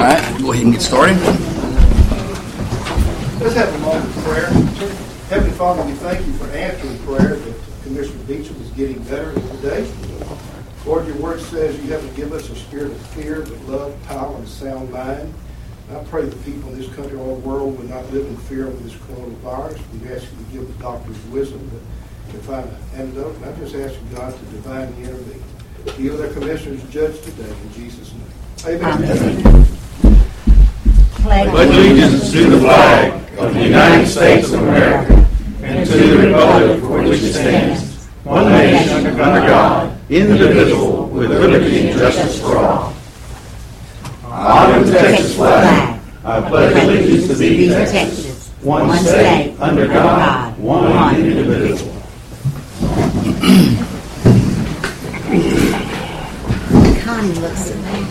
right, we'll go ahead and get started. Let's have a moment of prayer. Heavenly Father, we thank you for answering prayer that Commissioner Beecham is getting better today. Lord, your word says you haven't given us a spirit of fear, but love, power, and a sound mind. I pray the people in this country, all the world, would not live in fear of this coronavirus. We ask you to give the doctors wisdom to find an antidote. And I just ask you, God, to divinely intervene. Heal their commissioners, judge today, in Jesus' name. Amen. Amen. Pledge allegiance to the flag of the United States of America and to the republic for which it stands, one nation under God, indivisible, with liberty and justice for all. I honor the Texas flag. I pledge allegiance to be Texas, one state, under God, one indivisible. Connie looks at me.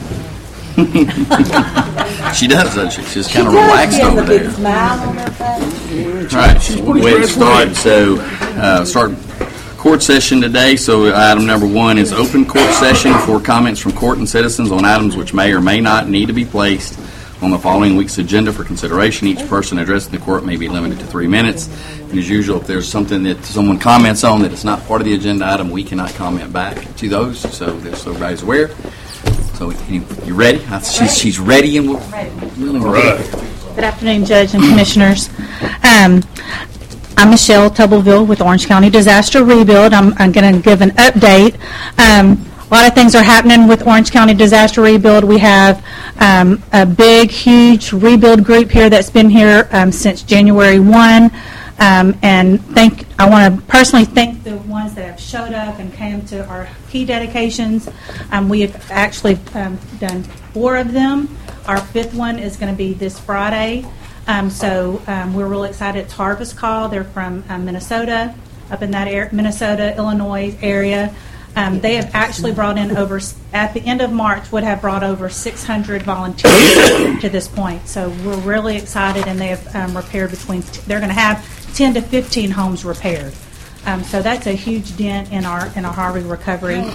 She does, doesn't she? She's kind of relaxed over there. Big smile on her face. All right, we'll go ahead and start. So, start court session today. So, item number 1 is open court session for comments from court and citizens on items which may or may not need to be placed on the following week's agenda for consideration. Each person addressing the court may be limited to 3 minutes. And as usual, if there's something that someone comments on that is not part of the agenda item, we cannot comment back to those. So, just so everybody's aware. So, you ready? She's ready and we're really ready. Good afternoon, Judge and Commissioners. I'm Michelle Tubbleville with Orange County Disaster Rebuild. I'm going to give an update. A lot of things are happening with Orange County Disaster Rebuild. We have a big, huge rebuild group here that's been here since January 1. And I want to personally thank the ones that have showed up and came to our key dedications. We have actually done 4 of them. Our 5th one is going to be this Friday. So we're really excited. It's Harvest Call. They're from Minnesota, up in that area, Minnesota, Illinois area. They have actually brought in at the end of March, would have brought over 600 volunteers to this point. So we're really excited, and they have repaired they're going to have 10 to 15 homes repaired. So that's a huge dent in our Harvey recovery.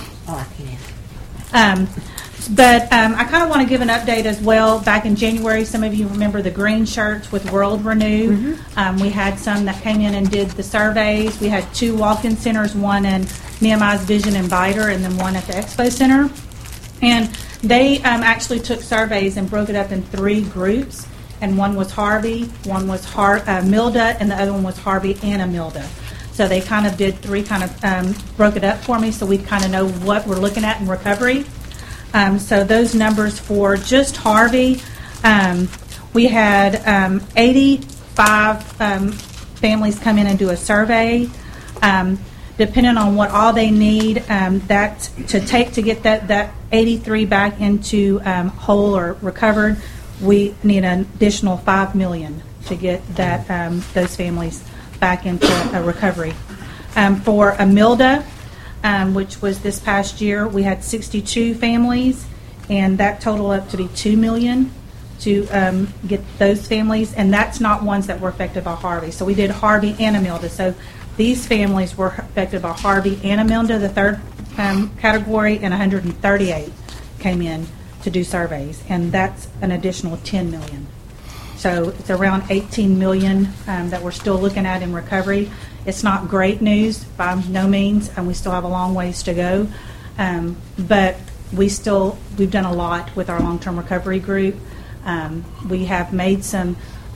But I kind of want to give an update as well. Back in January, some of you remember the green shirts with World Renew. We had some that came in and did the surveys. We had 2 walk-in centers, one in Nehemiah's Vision and Biter, and then one at the Expo Center. And they actually took surveys and broke it up in 3 groups. And one was Harvey, one was Milda, and the other one was Harvey and Milda. So they kind of did 3, broke it up for me so we kind of know what we're looking at in recovery. So those numbers for just Harvey, we had 85 families come in and do a survey. Depending on what all they need, that to get that 83 back into whole or recovered, we need an additional $5 million to get that those families back into a recovery. For Milda, which was this past year, we had 62 families, and that totaled up to be $2 million to get those families, and that's not ones that were affected by Harvey. So we did Harvey and Milda. So these families were affected by Harvey and Milda, the 3rd category, and 138 came in to do surveys, and that's an additional $10 million. So it's around $18 million that we're still looking at in recovery. It's not great news by no means, and we still have a long ways to go. But we've done a lot with our long-term recovery group. We have made some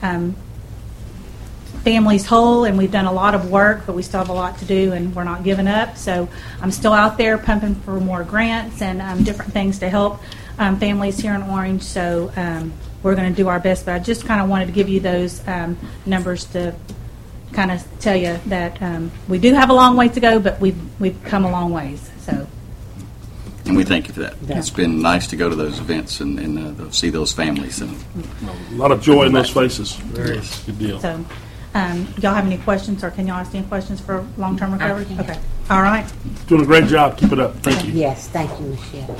families whole, and we've done a lot of work, but we still have a lot to do, and we're not giving up. So I'm still out there pumping for more grants and different things to help families here in Orange. So we're going to do our best, but I just kind of wanted to give you those numbers to kind of tell you that we do have a long way to go, but we've come a long ways. So, and we thank you for that. Yeah. It's been nice to go to those events and see those families. And a lot of joy in those faces. Very good deal. So, y'all have any questions, or can y'all ask any questions for long-term recovery? Okay. All right. Doing a great job. Keep it up. Thank you. Yes, thank you, Michelle.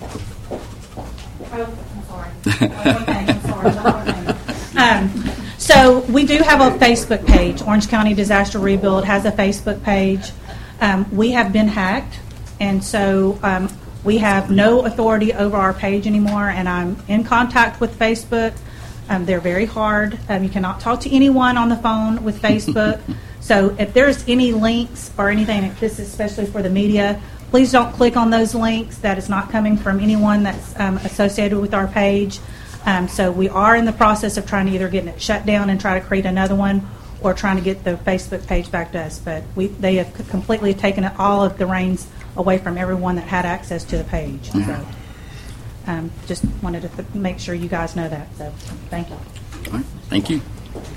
Oh, I'm sorry. So we do have a Facebook page. Orange County Disaster Rebuild has a Facebook page. We have been hacked, and so We have no authority over our page anymore, and I'm in contact with Facebook. They're very hard. You cannot talk to anyone on the phone with Facebook. So if there's any links or anything, this is especially for the media, please don't click on those links. That is not coming from anyone that's associated with our page. So we are in the process of trying to either get it shut down and try to create another one, or trying to get the Facebook page back to us. But they have completely taken all of the reins away from everyone that had access to the page. So just wanted to make sure you guys know that. So thank you. All right. Thank you.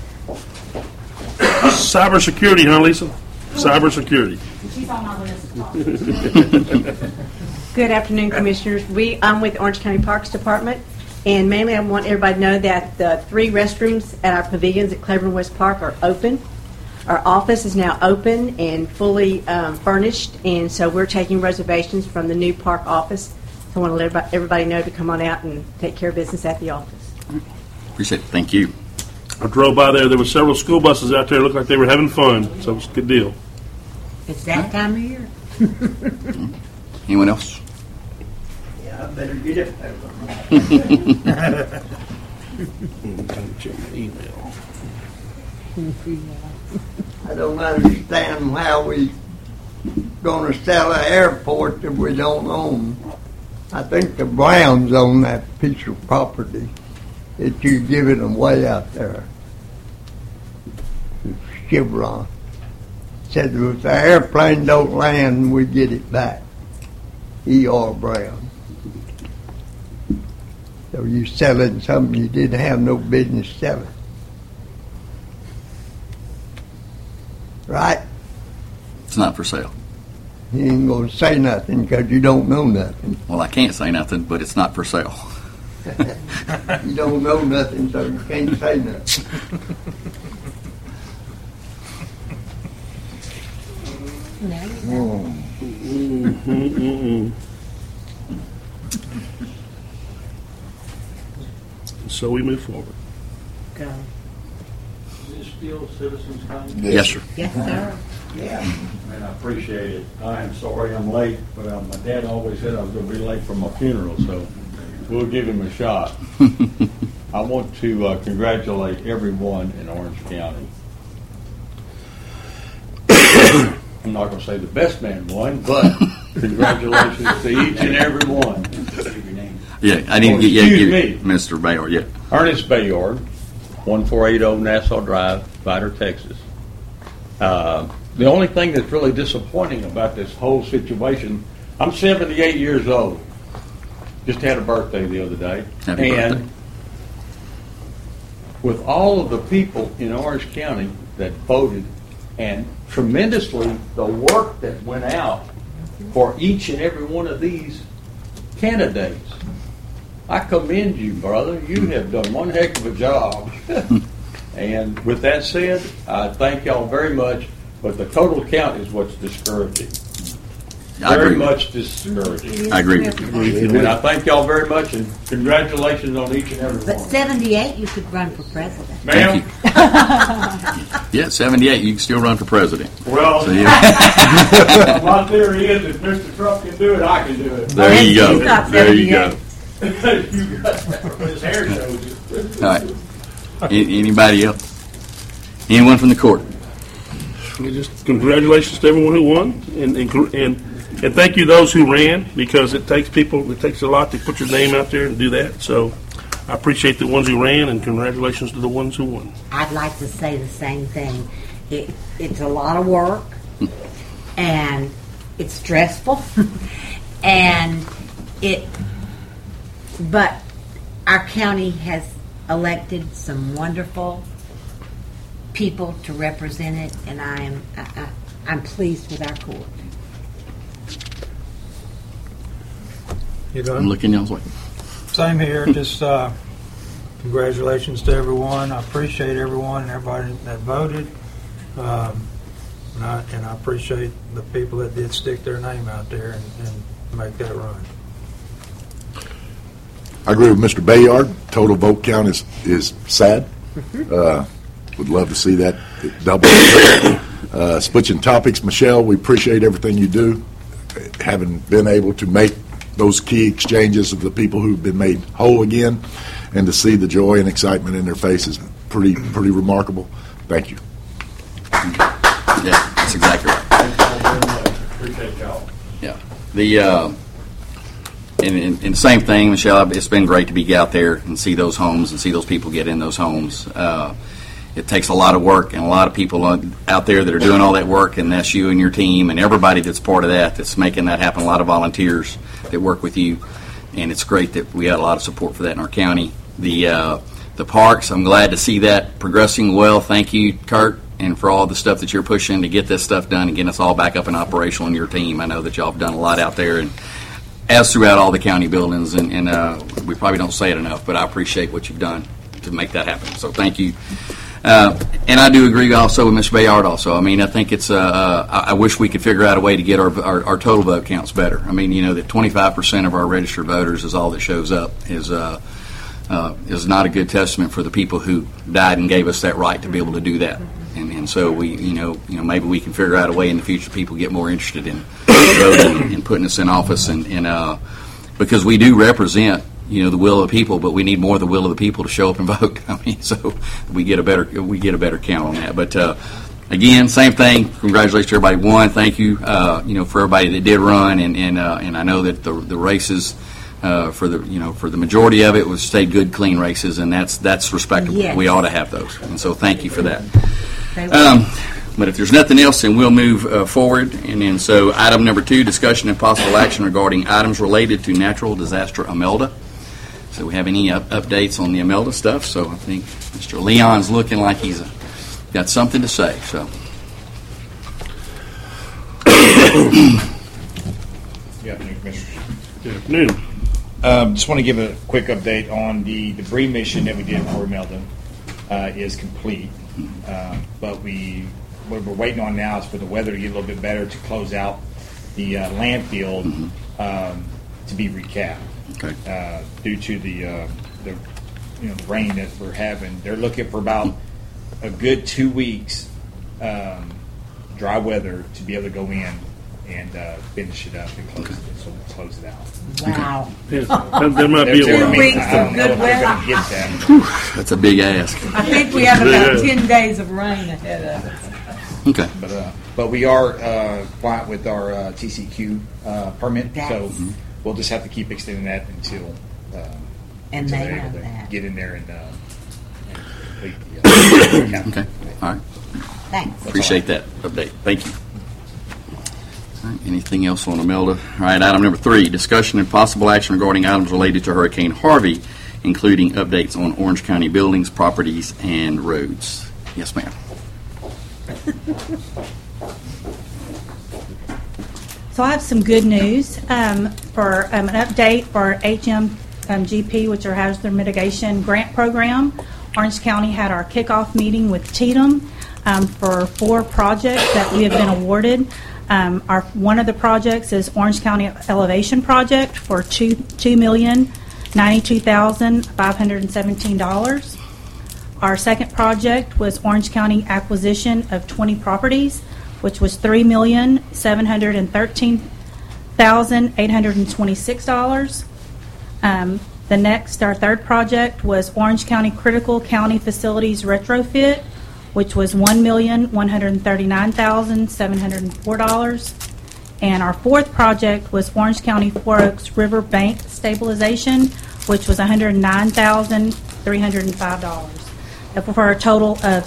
Cybersecurity, huh, Lisa? Cybersecurity. She's on my list. Good afternoon, Commissioners. I'm with Orange County Parks Department, and mainly I want everybody to know that the 3 restrooms at our pavilions at Claiborne West Park are open. Our office is now open and fully furnished, and so we're taking reservations from the new park office. So I want to let everybody know to come on out and take care of business at the office. Appreciate it. Thank you. I drove by there. There were several school buses out there. Looked like they were having fun, so it was a good deal. It's that time of year. Anyone else? Yeah, I better get it. Check my email. I don't understand how we going to sell an airport that we don't own. I think the Browns own that piece of property that you're giving away out there. Chevron said if the airplane don't land, we get it back. E.R. Brown. So you selling something you didn't have no business selling. Right? It's not for sale. You ain't going to say nothing because you don't know nothing. Well, I can't say nothing, but it's not for sale. You don't know nothing, so you can't say nothing. So we move forward. Go. Is this still Citizens Time? Yes, sir. Yes, sir. Yeah. And I appreciate it. I am sorry I'm late, but my dad always said I was going to be late for my funeral, so we'll give him a shot. I want to congratulate everyone in Orange County. I'm not going to say the best man won, but congratulations to each and every one. Yeah, I didn't get excuse me. Mr. Bayard yet. Ernest Bayard, 1480 Nassau Drive, Vidor, Texas. The only thing that's really disappointing about this whole situation, I'm 78 years old. Just had a birthday the other day. Happy birthday. With all of the people in Orange County that voted, and tremendously the work that went out for each and every one of these candidates, I commend you, brother. You have done one heck of a job. And with that said, I thank y'all very much, but the total count is what's discouraging. I Very agree. much discouraging. I agree with you. And I thank y'all very much, and congratulations on each and every But one. 78, you could run for president. Ma'am, Yeah, 78, you can still run for president. well, So, yeah. my theory is if Mr. Trump can do it, I can do it. There you He's go. got There you go. 78. You got that from his hair shows you. All right. Anybody else? Anyone from the court? Just congratulations to everyone who won, and thank you those who ran, because it takes a lot to put your name out there and do that. So I appreciate the ones who ran, and congratulations to the ones who won. I'd like to say the same thing. It's a lot of work, and it's stressful, but our county has elected some wonderful people to represent it, and I'm pleased with our court. You I'm done? looking y'all's way. Same here. Just congratulations to everyone. I appreciate everyone and everybody that voted. And I appreciate the people that did stick their name out there and make that run. I agree with Mr. Bayard. Total vote count is sad. Would love to see that double. Switching topics, Michelle, we appreciate everything you do. Having been able to make those key exchanges of the people who've been made whole again, and to see the joy and excitement in their faces, pretty remarkable. Thank you. Yeah, that's exactly right. Appreciate y'all. Yeah. And same thing, Michelle, it's been great to be out there and see those homes and see those people get in those homes. It takes a lot of work and a lot of people out there that are doing all that work, and that's you and your team and everybody that's part of that, that's making that happen, a lot of volunteers that work with you, and it's great that we had a lot of support for that in our county. The parks, I'm glad to see that progressing well. Thank you, Kurt, and for all the stuff that you're pushing to get this stuff done and getting us all back up and operational in your team. I know that y'all have done a lot out there, and as throughout all the county buildings, and we probably don't say it enough, but I appreciate what you've done to make that happen. So thank you. And I do agree also with Mr. Bayard also. I mean, I think it's, I wish we could figure out a way to get our total vote counts better. I mean, that 25% of our registered voters is all that shows up is not a good testament for the people who died and gave us that right to be able to do that. And so we, maybe we can figure out a way in the future people get more interested in voting and putting us in office, and because we do represent, the will of the people, but we need more of the will of the people to show up and vote. I mean, so we get a better count on that. But again, same thing. Congratulations to everybody who won. Thank you, for everybody that did run, and I know that the races. For the majority of it was stayed good, clean races, and that's respectable. Yes. We ought to have those, and so thank you for that. But if there's nothing else, then we'll move forward. And so item number 2, discussion and possible action regarding items related to natural disaster Imelda. So we have any updates on the Imelda stuff? So I think Mr. Leon's looking like he's got something to say. So. Good afternoon, Commissioners. Good afternoon. Just want to give a quick update on the debris mission that we did for Imelda is complete. But what we're waiting on now is for the weather to get a little bit better to close out the landfill to be recapped. Okay. Due to the rain that we're having, they're looking for about a good 2 weeks dry weather to be able to go in and finish it up and close it out. Wow. Yeah, there might be a 2 while. weeks of good weather. Get that. That's a big ask. I think we have about 10 days of rain ahead of us. Okay. But we are compliant with our TCQ permit, so we'll just have to keep extending that until And until they they're know able to that. get in there and complete the Okay. All right. Thanks. Appreciate that update. Thank you. All right. Anything else on Imelda? All right. Item number 3, discussion and possible action regarding items related to Hurricane Harvey, including updates on Orange County buildings, properties, and roads. Yes, ma'am. So I have some good news for an update for HMGP, which are Hazard Mitigation Grant Program. Orange County had our kickoff meeting with TETM for 4 projects that we have been awarded. One of the projects is Orange County Elevation Project for $2,092,517. Our second project was Orange County acquisition of 20 properties, which was $3,713,826. Our third project was Orange County Critical County Facilities Retrofit, which was $1,139,704. And our fourth project was Orange County Four Oaks River Bank Stabilization, which was $109,305. For a total of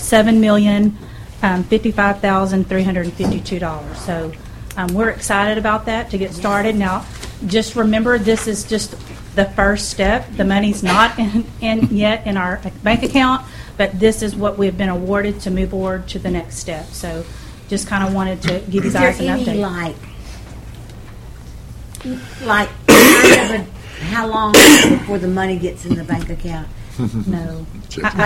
$7,055,352. So we're excited about that to get started. Now, just remember, this is just the first step. The money's not in yet in our bank account, but this is what we've been awarded to move forward to the next step. So just kind of wanted to give you guys an update. Is there any, like how long before the money gets in the bank account? No. I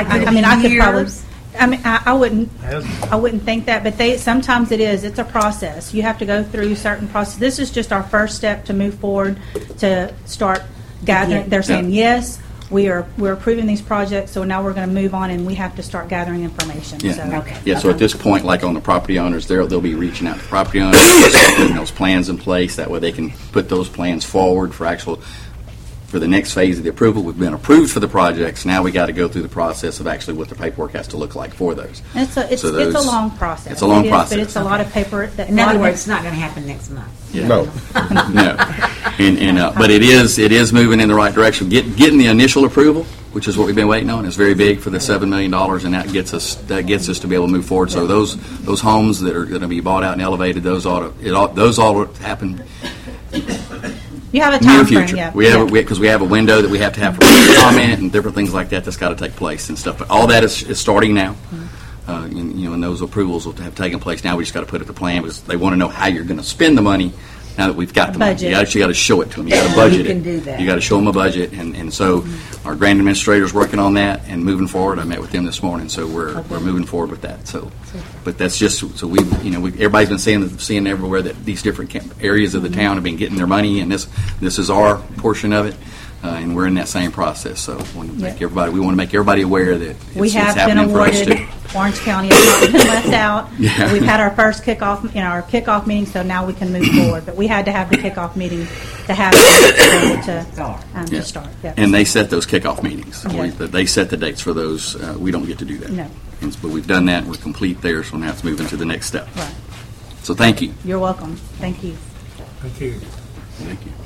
wouldn't think that, but sometimes it is. It's a process. You have to go through certain process. This is just our first step to move forward to start gathering. They're saying yes, we're approving these projects, so now we're going to move on and we have to start gathering information. Yeah. So. Okay. Yeah, so at this point, like on the property owners, they'll be reaching out to property owners, putting those plans in place. That way they can put those plans forward for the next phase of the approval. We've been approved for the projects. Now we got to go through the process of actually what the paperwork has to look like for those. And it's a long process. It's a long process. But it's a lot of paper. In other words, it's not going to happen next month. Yeah. No. No. But it is moving in the right direction. Getting the initial approval, which is what we've been waiting on, is very big for the $7 million, and that gets us to be able to move forward. So those homes that are going to be bought out and elevated, those ought to happen. You have a Near time frame, future. yeah. Because we have a window that we have to have for public comment and different things like that that's got to take place and stuff. But all that is starting now. And those approvals will have taken place now. We just got to put it to plan because they want to know how you're going to spend the money now that we've got the money. Budget. You actually got to show it to them. You got to budget You can it. do that. You got to show them a budget. And so our grant administrator's working on that and moving forward. I met with them this morning, so we're moving forward with that. So, but that's just so everybody's been seeing everywhere that these different areas of the town have been getting their money, and this is our portion of it. And we're in that same process, so we want to make everybody aware that We it's have been happening for us awarded. too. Orange County has not been left out. Yeah. We've had our first kickoff meeting, so now we can move forward. But we had to have the kickoff meeting to have it to start. Yeah. And they set those kickoff meetings. Yeah. They set the dates for those. We don't get to do that. No. But we've done that. We're complete there, so now it's moving to the next step. Right. So thank you. You're welcome. Thank you. Thank you. Thank you.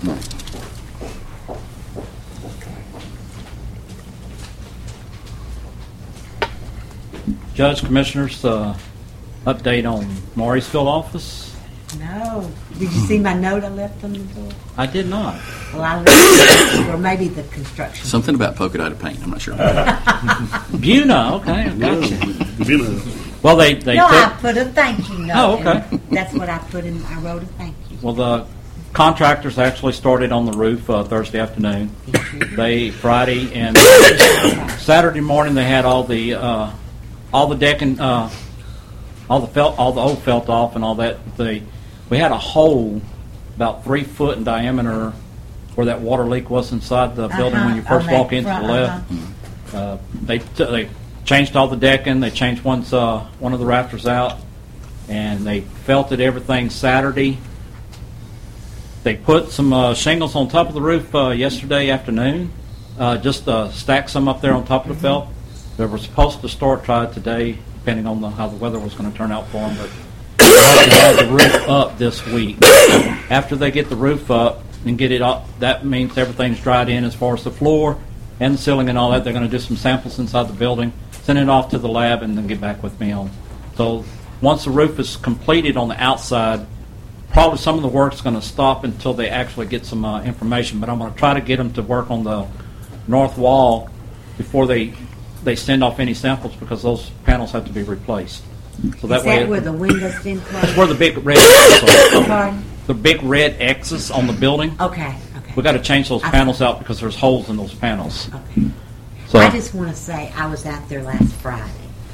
Judge, Commissioners, update on Maury's field office. No. Did you see my note I left on the door? I did not. Well, I left it, or maybe the construction. Something about polka dotted paint. I'm not sure. Buna, okay, I got you. Well, they No, took, I put a thank you note. Oh, okay. and that's what I put in. I wrote a thank you. well, the contractors actually started on the roof Thursday afternoon. They Friday and Saturday morning they had all the decking, all the old felt off and all that. We had a hole about 3 foot in diameter where that water leak was inside the building when you first walk into the left. They changed all the decking. They changed one of the rafters out, and they felted everything Saturday. They put some shingles on top of the roof yesterday afternoon, just stacked some up there on top of the felt. They were supposed to start today, depending on how the weather was going to turn out for them, but they had the roof up this week. After they get the roof up and get it up, that means everything's dried in as far as the floor and the ceiling and all that. They're going to do some samples inside the building, send it off to the lab, and then get back with me on. So once the roof is completed on the outside, probably some of the work's going to stop until they actually get some information, but I'm going to try to get them to work on the north wall before they send off any samples, because those panels have to be replaced. So Is that where the windows didn't close? That's where the big red X's are. Pardon? The big red X's on the building. Okay. We got to change those panels out because there's holes in those panels. Okay. So I just want to say I was out there last Friday,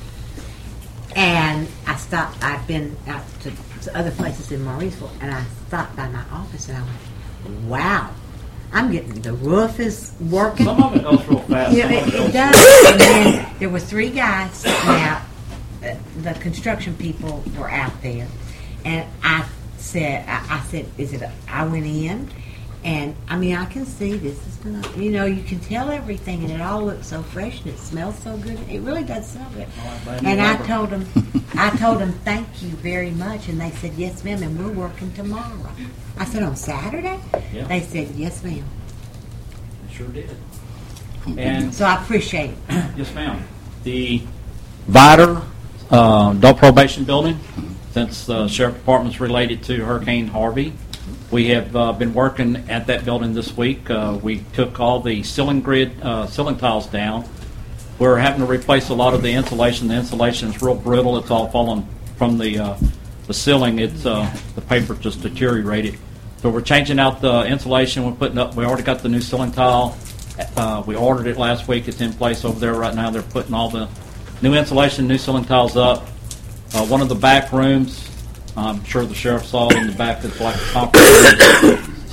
and I stopped. I've been out to other places in Mauriceville, and I stopped by my office, and I went, "Wow, I'm getting the roof is working." some of it goes real fast. Yeah, some of it goes does. And then there were 3 guys sitting out. The construction people were out there, and I said, "Is it?" I went in, and I mean, I can see this is gonna. You can tell everything, and it all looks so fresh, and it smells so good. It really does smell good. And I told them, thank you very much, and they said, yes, ma'am, and we're working tomorrow. I said, on Saturday? Yeah. They said, yes, ma'am. Sure did. And So I appreciate it. yes, ma'am. The Vider adult probation building, since the sheriff department's related to Hurricane Harvey, we have been working at that building this week. We took all the ceiling tiles down. We're having to replace a lot of the insulation. The insulation is real brittle. It's all falling from the ceiling. It's the paper just deteriorated. So we're changing out the insulation. We already got the new ceiling tile. We ordered it last week. It's in place over there right now. They're putting all the new insulation, new ceiling tiles up. One of the back rooms, I'm sure the sheriff saw in the back, is like a conference room.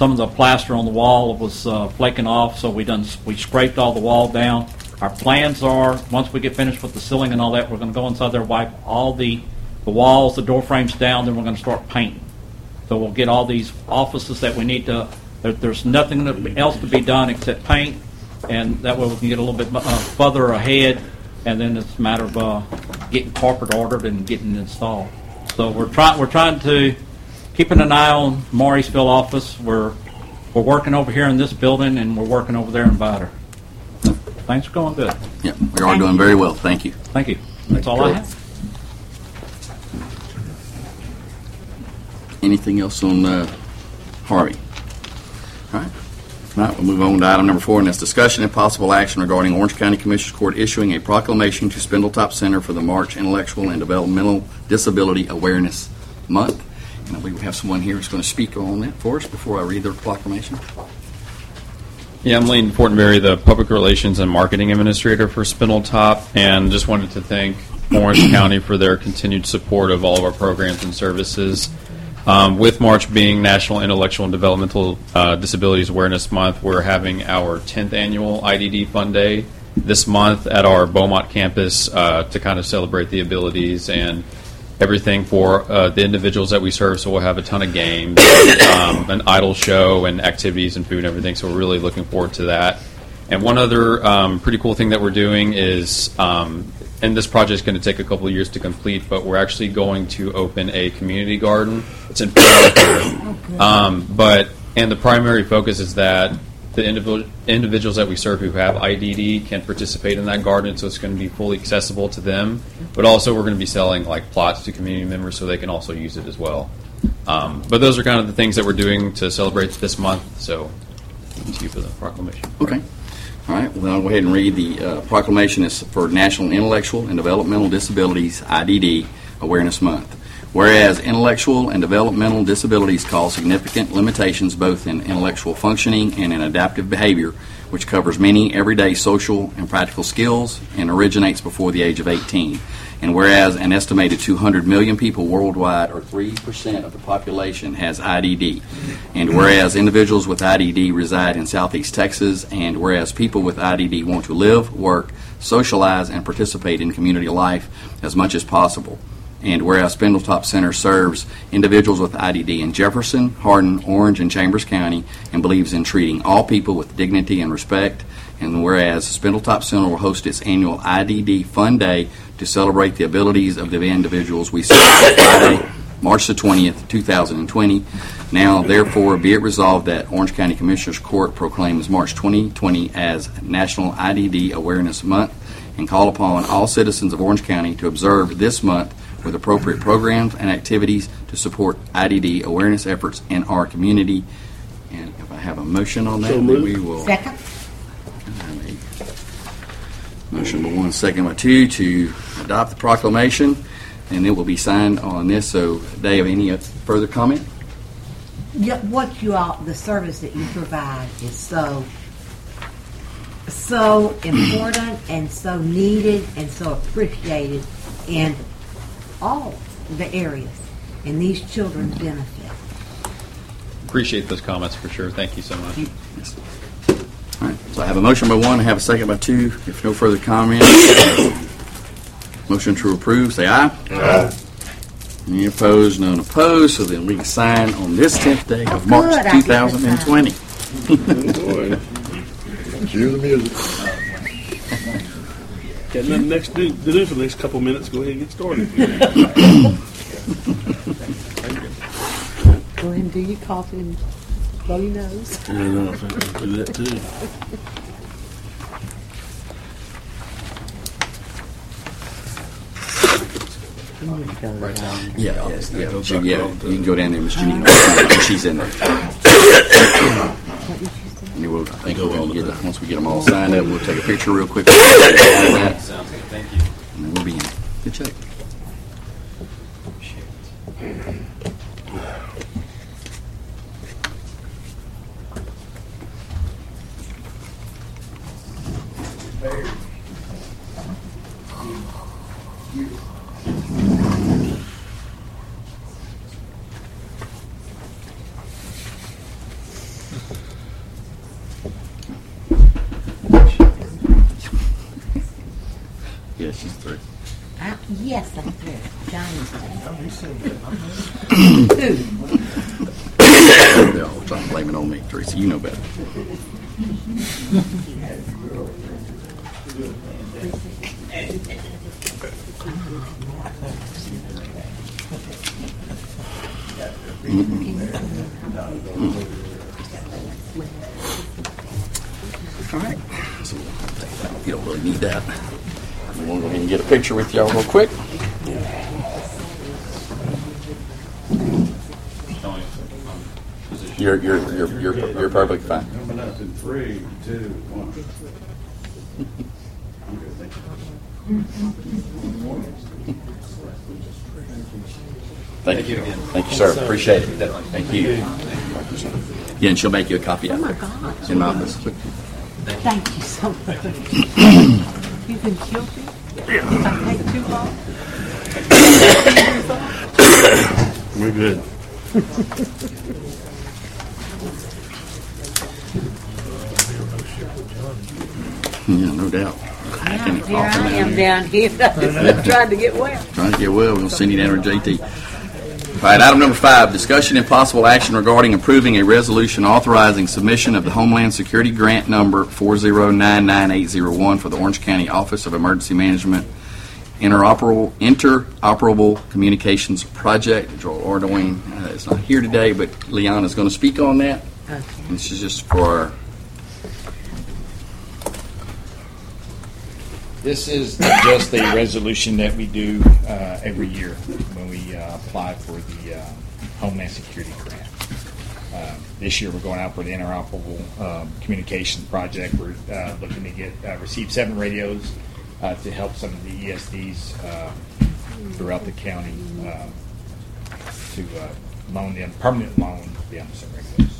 some of the plaster on the wall was flaking off, so we scraped all the wall down. Our plans are, once we get finished with the ceiling and all that, we're going to go inside there, wipe all the walls, the door frames down, then we're going to start painting. So we'll get all these offices that we need to, there's nothing else to be done except paint, and that way we can get a little bit further ahead, and then it's a matter of getting carpet ordered and getting it installed. So we're trying to, keeping an eye on Mauriceville office. We're working over here in this building, and we're working over there in Vidor. Things are going good. Yeah, we are doing very well. Thank you. Thank you. That's all I have. Anything else on Harvey? All right. All right, we'll move on to item number 4, and that's discussion and possible action regarding Orange County Commissioners Court issuing a proclamation to Spindletop Center for the March Intellectual and Developmental Disability Awareness Month. And I believe we have someone here who's going to speak on that for us before I read their proclamation. Yeah, I'm Lane Fortenberry, the Public Relations and Marketing Administrator for Spindletop, and just wanted to thank Orange County for their continued support of all of our programs and services. With March being National Intellectual and Developmental Disabilities Awareness Month, we're having our 10th annual IDD Fun Day this month at our Beaumont campus to kind of celebrate the abilities and everything for the individuals that we serve. So we'll have a ton of games, an idol show, and activities and food and everything. So we're really looking forward to that. And one other pretty cool thing that we're doing is, and this project is going to take a couple of years to complete, but we're actually going to open a community garden. It's in and the primary focus is that the individuals that we serve who have IDD can participate in that garden, so it's going to be fully accessible to them. But also we're going to be selling like plots to community members so they can also use it as well. But those are kind of the things that we're doing to celebrate this month. So thank you for the proclamation. Okay. All right. Well, I'll go ahead and read the proclamation. Is for National Intellectual and Developmental Disabilities IDD Awareness Month. Whereas intellectual and developmental disabilities cause significant limitations both in intellectual functioning and in adaptive behavior, which covers many everyday social and practical skills and originates before the age of 18. And whereas an estimated 200 million people worldwide, or 3% of the population, has IDD. And whereas individuals with IDD reside in Southeast Texas, and whereas people with IDD want to live, work, socialize, and participate in community life as much as possible. And whereas Spindletop Center serves individuals with IDD in Jefferson, Hardin, Orange, and Chambers County, and believes in treating all people with dignity and respect. And whereas Spindletop Center will host its annual IDD Fun Day to celebrate the abilities of the individuals we serve on Friday, March the 20th, 2020. Now, therefore, be it resolved that Orange County Commissioners Court proclaims March 2020 as National IDD Awareness Month and call upon all citizens of Orange County to observe this month with appropriate programs and activities to support IDD awareness efforts in our community. And if I have a motion on that, So then moved. we will. Second. Motion by 1, second by 2 to adopt the proclamation, and it will be signed on this. So, Dave, any further comment? Yeah, the service that you provide is so important and so needed and so appreciated in all the areas, and these children benefit. Appreciate those comments for sure. Thank you so much. Yes. All right. So I have a motion by 1, I have a second by 2. If no further comments, motion to approve, say aye. Aye. Any opposed? None opposed. So then we can sign on this 10th day of March Good, I get to 2020. Cue the music. Got nothing next to do for the next couple minutes. Go ahead and get started. Go ahead and do your coffee and blow your nose. I don't know if I can do that too. Yeah, yes, yeah. You can go down there, Miss Janine. She's in there. And we'll, I think once we get them all signed up, we'll take a picture real quick. Sounds good. Thank you. And then we'll be in. Good check. Yeah, she's through. Yes, I'm through. Johnny's They're all trying to blame it on me, Teresa. You know better. All right. So you don't really need that. You want to go ahead and get a picture with y'all real quick? You're perfectly fine. Coming up in 3, 2, 1. Thank you. Thank you, sir. Appreciate it. Thank you. Yeah, and she'll make you a copy of it. Oh my God. In my office. Thank you so much. You can kill me? Yeah. If I take too long? We're good. Yeah, no doubt. Yeah, here I am down here trying to get well. Trying to get well. We'll send you down to JT. All right, item number 5, discussion and possible action regarding approving a resolution authorizing submission of the Homeland Security Grant number 4099801 for the Orange County Office of Emergency Management Interoperable Communications Project. Joel Ardoin is not here today, but Leon is going to speak on that. Okay. This is just for This is just a resolution that we do every year when we apply for the Homeland Security Grant. This year we're going out for the Interoperable Communications Project. We're looking to receive 7 radios to help some of the ESDs throughout the county to loan them, permanent loan them some radios.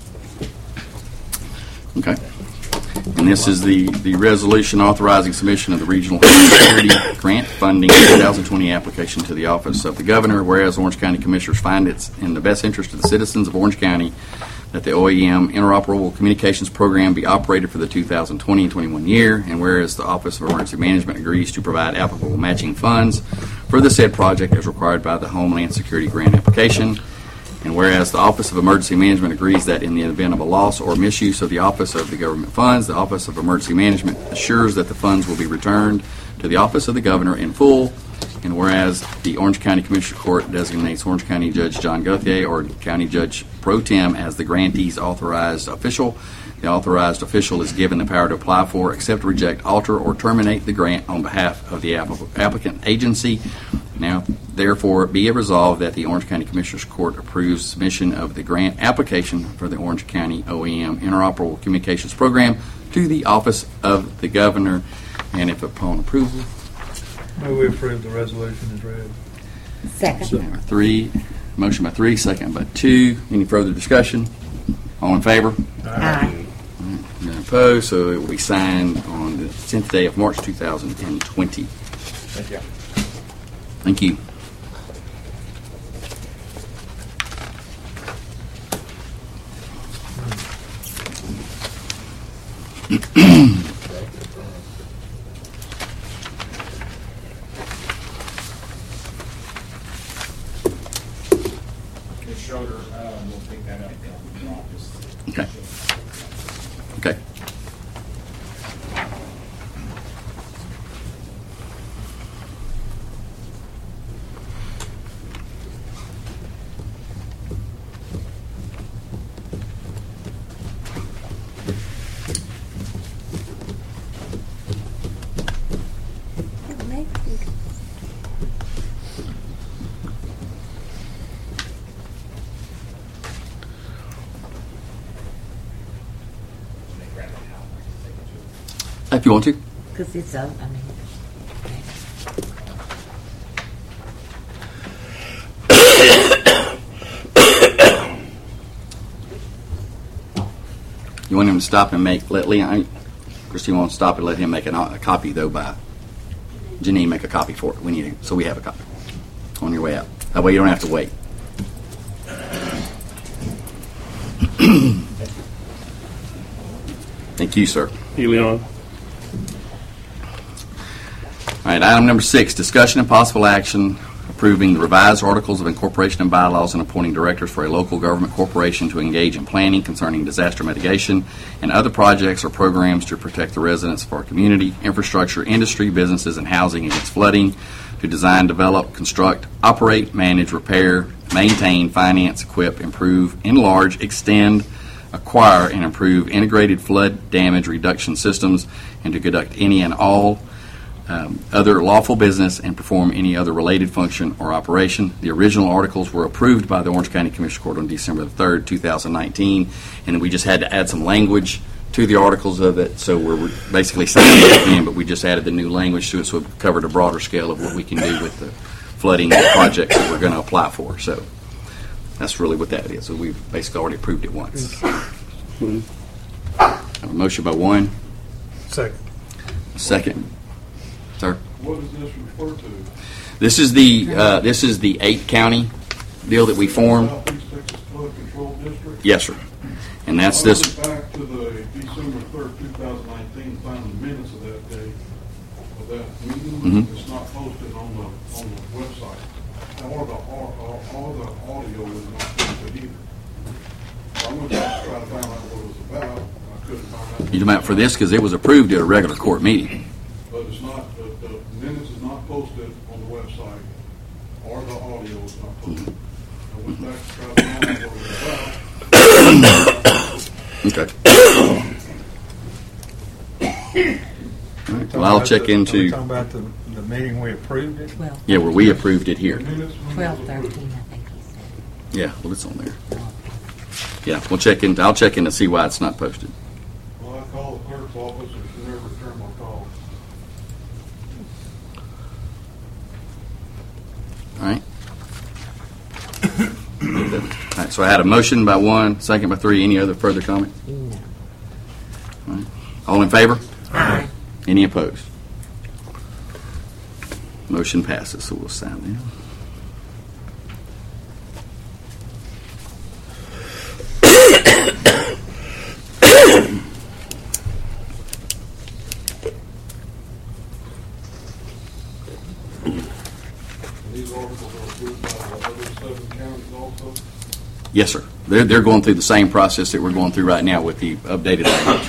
Okay. And this is the resolution authorizing submission of the Regional Security Grant Funding 2020 application to the Office of the Governor, whereas Orange County Commissioners find it's in the best interest of the citizens of Orange County that the OEM Interoperable Communications Program be operated for the 2020 and 21 year, and whereas the Office of Emergency Management agrees to provide applicable matching funds for the said project as required by the Homeland Security Grant application. And whereas the Office of Emergency Management agrees that in the event of a loss or misuse of the Office of the Government funds, the Office of Emergency Management assures that the funds will be returned to the Office of the Governor in full. And whereas the Orange County Commissioner Court designates Orange County Judge John Gauthier or County Judge Pro Tem as the grantee's authorized official, the authorized official is given the power to apply for, accept, reject, alter, or terminate the grant on behalf of the applicant agency. Now, therefore, be it resolved that the Orange County Commissioners Court approves submission of the grant application for the Orange County OEM Interoperable Communications Program to the Office of the Governor, and if upon approval. May we approve the resolution as read. Second. 3, motion by 3, second by 2. Any further discussion? All in favor? Aye. None opposed, so it will be signed on the 10th day of March 2020. Thank you. Thank you. Ms. Schroeder, we'll pick that up in the office. Okay. Okay. If you want to. Because it's up. I mean, You want him to stop and let Leon, Christine wants to stop and let him make a copy, though, by Janine make a copy for it. We need it, so we have a copy on your way out. That way you don't have to wait. Thank you, sir. Hey, Leon. All right, item number 6, discussion and possible action approving the revised articles of incorporation and bylaws and appointing directors for a local government corporation to engage in planning concerning disaster mitigation and other projects or programs to protect the residents of our community, infrastructure, industry, businesses, and housing against flooding, to design, develop, construct, operate, manage, repair, maintain, finance, equip, improve, enlarge, extend, acquire, and improve integrated flood damage reduction systems, and to conduct any and all other lawful business and perform any other related function or operation. The original articles were approved by the Orange County Commissioner Court on December the 3rd, 2019, and we just had to add some language to the articles of it, so we're basically signing it again, but we just added the new language to it, so it covered a broader scale of what we can do with the flooding projects that we're going to apply for. So that's really what that is. So we've basically already approved it once. A motion by one. Second. Sir? What does this refer to? This is the 8 county deal that we formed. Southeast Texas Flood Control District? Yes, sir. And that's I this. went back to the December 3rd, 2019, found the minutes of that day, of that meeting. Mm-hmm. It's not posted on the website. All the audio is not posted either. So I went back to try to find out what it was about. I couldn't find out. You talking about for this because it was approved at a regular court meeting. But it's not, the minutes is not posted on the website, or the audio is not posted. I went back to try to find out what it was about. Okay. All right. Well, I'll check into. Are we talking about the meeting we approved it? Yeah, where we approved it here. 12:13, I think he said. Yeah, well, it's on there. Yeah, we'll check in. I'll check in to see why it's not posted. Well, I called the clerk's office and she never returned my call. All right. All right. So I had a motion by one, second by three. Any other further comment? No. All right. All in favor? Aye. Any opposed? Motion passes. So we'll sign them. These articles are approved by the other 7 counties also? Yes, sir. They're going through the same process that we're going through right now with the updated language.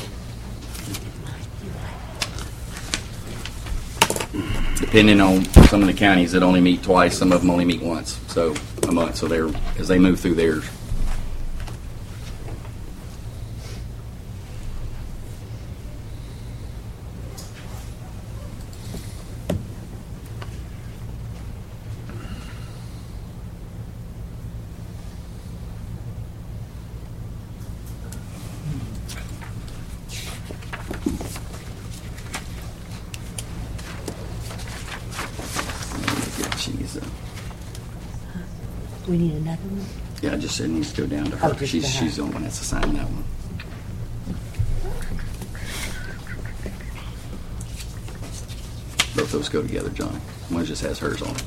Depending on some of the counties that only meet twice, some of them only meet once, so a month. So they're as they move through theirs. We need another one? Yeah, I just said it needs to go down to her. Oh, just to her. She's the only one that's assigned that one. Both those go together, Johnny. One just has hers on it.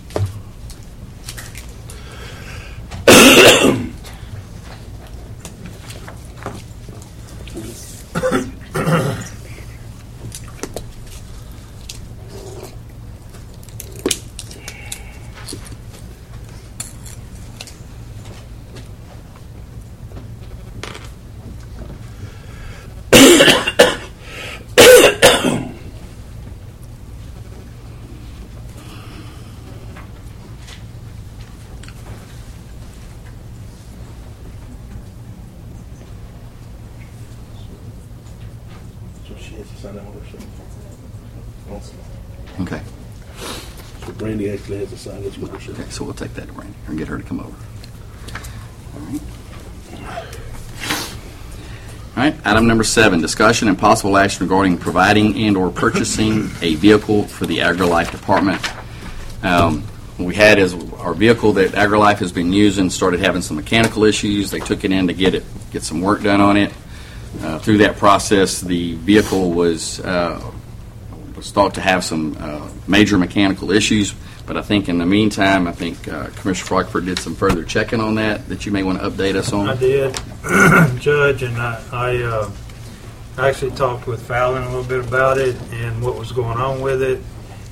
So she has to sign that one herself. Also. Okay. So Brandy actually has to sign this one herself. Okay, so we'll take that to Brandy and get her to come over. All right. All right, item number 7, discussion and possible action regarding providing and or purchasing a vehicle for the AgriLife Department. What we had is our vehicle that AgriLife has been using started having some mechanical issues. They took it in to get some work done on it. Through that process, the vehicle was thought to have some major mechanical issues, but I think in the meantime, Commissioner Rockford did some further checking on that you may want to update us on. I did, Judge, and I actually talked with Fallon a little bit about it and what was going on with it,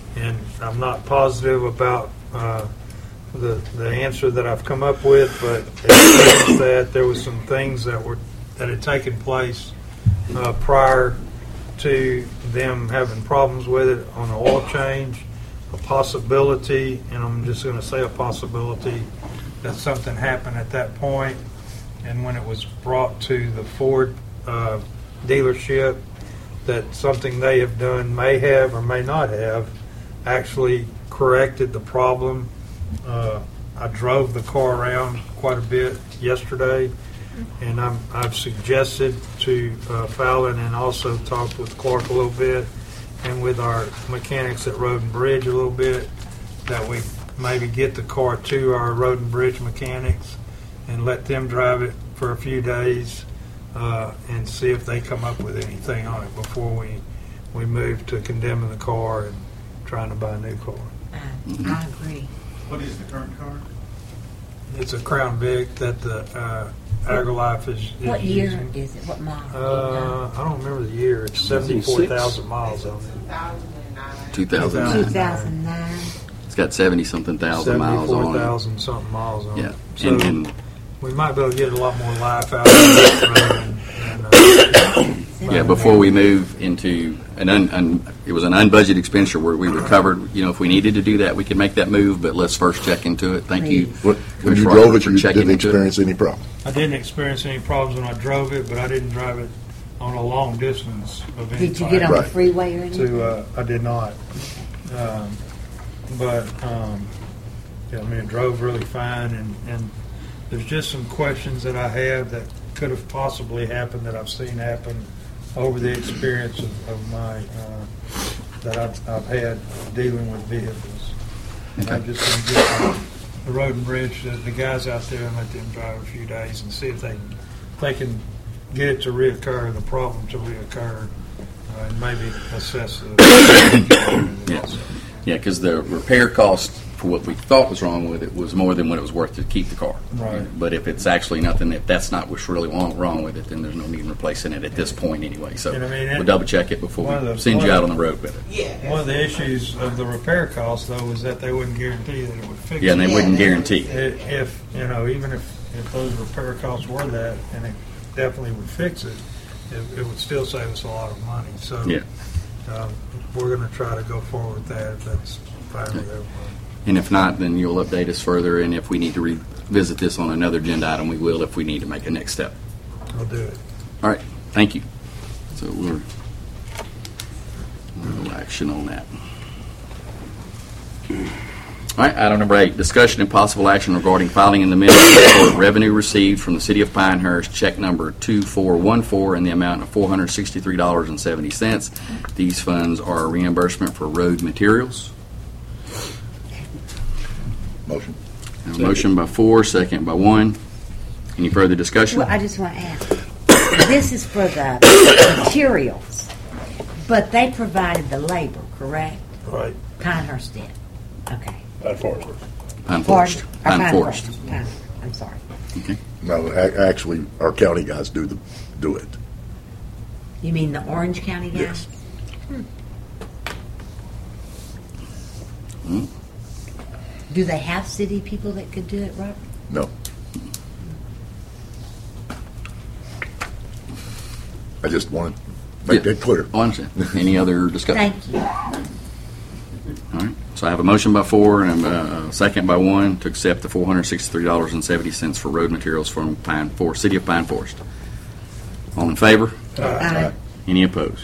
and I'm not positive about the answer that I've come up with, but it seems that there was some things that had taken place prior to them having problems with it on the oil change. A possibility, and I'm just going to say a possibility, that something happened at that point, and when it was brought to the Ford dealership, that something they have done may have or may not have actually corrected the problem. I drove the car around quite a bit yesterday, and I've suggested to Fallon and also talked with Clark a little bit and with our mechanics at Road and Bridge a little bit, that we maybe get the car to our Road and Bridge mechanics and let them drive it for a few days and see if they come up with anything on it before we move to condemning the car and trying to buy a new car. I agree. What is the current car? It's a Crown Vic that the AgriLife is What year using. is it? What model? I don't remember the year. It's 74,000 miles on it. 2009. 2009. It's got 70-something thousand miles on it. 74,000 something miles on Yeah. it. So And we might be able to get a lot more life out of it. yeah, before we move into it was an unbudgeted expenditure where we recovered. You know, if we needed to do that, we could make that move. But let's first check into it. Thank you. When you Commissioner drove Rockford, it, for you checking didn't into it. experience any problem. I didn't experience any problems when I drove it, but I didn't drive it on a long distance of any Did you type. get on the freeway or anything? I did not. Yeah, I mean, it drove really fine, and there's just some questions that I have that could have possibly happened that I've seen happen over the experience of my that I've had dealing with vehicles. And I'm just going to get the Road and Bridge, the guys out there, and let them drive a few days and see if they can get it to reoccur, the problem to reoccur, and maybe assess the. Yeah, because the repair cost for what we thought was wrong with it was more than what it was worth to keep the car. Right. But if it's actually nothing, if that's not what's really wrong with it, then there's no need in replacing it at this point anyway. So And I mean, we'll double check it before we send you out on the road with it. One of the issues of the repair cost, though, was that they wouldn't guarantee that it would fix it. Yeah, and they wouldn't guarantee. If even if those repair costs were that, and it definitely would fix it, it would still save us a lot of money. So Yeah. We're going to try to go forward with that if that's fine with everybody. And if not, then you'll update us further. And if we need to revisit this on another agenda item, we will if we need to make a next step. I'll do it. All right. Thank you. So we're no action on that. All right. Item number 8, discussion and possible action regarding filing in the minutes for revenue received from the City of Pinehurst, check number 2414 in the amount of $463.70. These funds are a reimbursement for road materials. Motion. A motion by 4, second by 1. Any further discussion? Well, I just want to ask. This is for the materials, but they provided the labor, correct? Right. Pinehurst did. Okay. Pine Forest. Pine Forest. Pine Forest. I'm sorry. Okay. No, actually, our county guys do it. You mean the Orange County guy? Yes. Do they have city people that could do it, Robert? No. I just want to make that clear. Oh, I understand. Any other discussion? Thank you. All right. So I have a motion by 4 and a second by 1 to accept the $463.70 for road materials from City of Pine Forest. All in favor? Aye. Any opposed?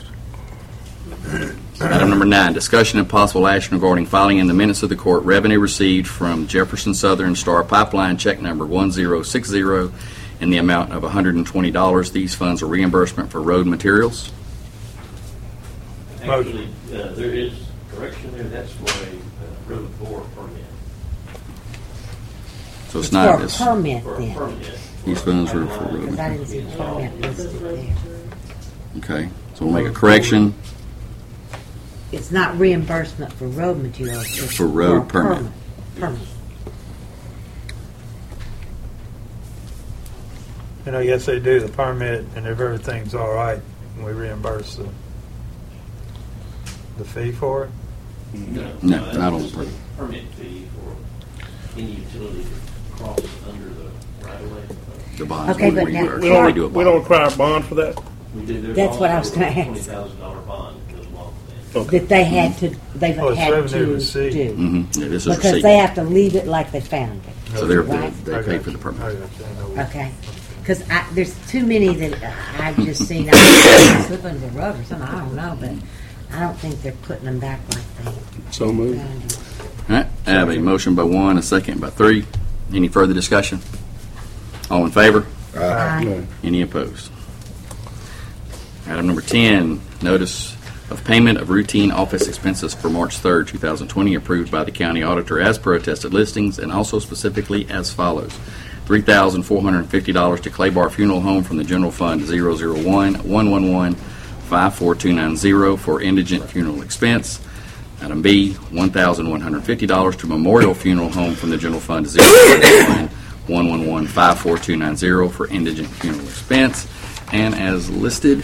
Item number 9, discussion and possible action regarding filing in the minutes of the court revenue received from Jefferson Southern Star Pipeline, check number 1060, in the amount of $120. These funds are reimbursement for road materials. Actually, there is correction there. That's for a road 4 permit. So it's not for a permit For a then. permit. These funds are for road Because I materials. didn't see permit listed there. Okay. So we'll make a correction. It's not reimbursement for road materials. It's For road a permit. Permit. And I guess they do the permit, and if everything's all right, we reimburse the fee for it. No, not on the permit. Permit fee for any utility that crosses under the right of way. The bonds Okay, we but now- reimburse. We don't, do a we bond. don't require a bond for that? We do. There's That's what I was also gonna a ask. $20,000 bond that goes along with that. Okay. That they had to, they've Oh, it's had revenue to receipt. do. Yeah, this is Because receipt. they have to leave it like they found it. So they're, Right. they pay for the permit. Okay. Because there's too many that I've just seen. I slip under the rug or something. I don't know, but I don't think they're putting them back like they So moved. found them. All right, I have a motion by one, a second by three. Any further discussion? All in favor? Aye. Any opposed? Item number 10, notice of payment of routine office expenses for March 3rd, 2020, approved by the county auditor as per attested listings, and also specifically as follows. $3,450 to Claybar Funeral Home from the General Fund 001-111-54290 for indigent funeral expense. Item B, $1,150 to Memorial Funeral Home from the General Fund 001-111-54290 for indigent funeral expense. And as listed,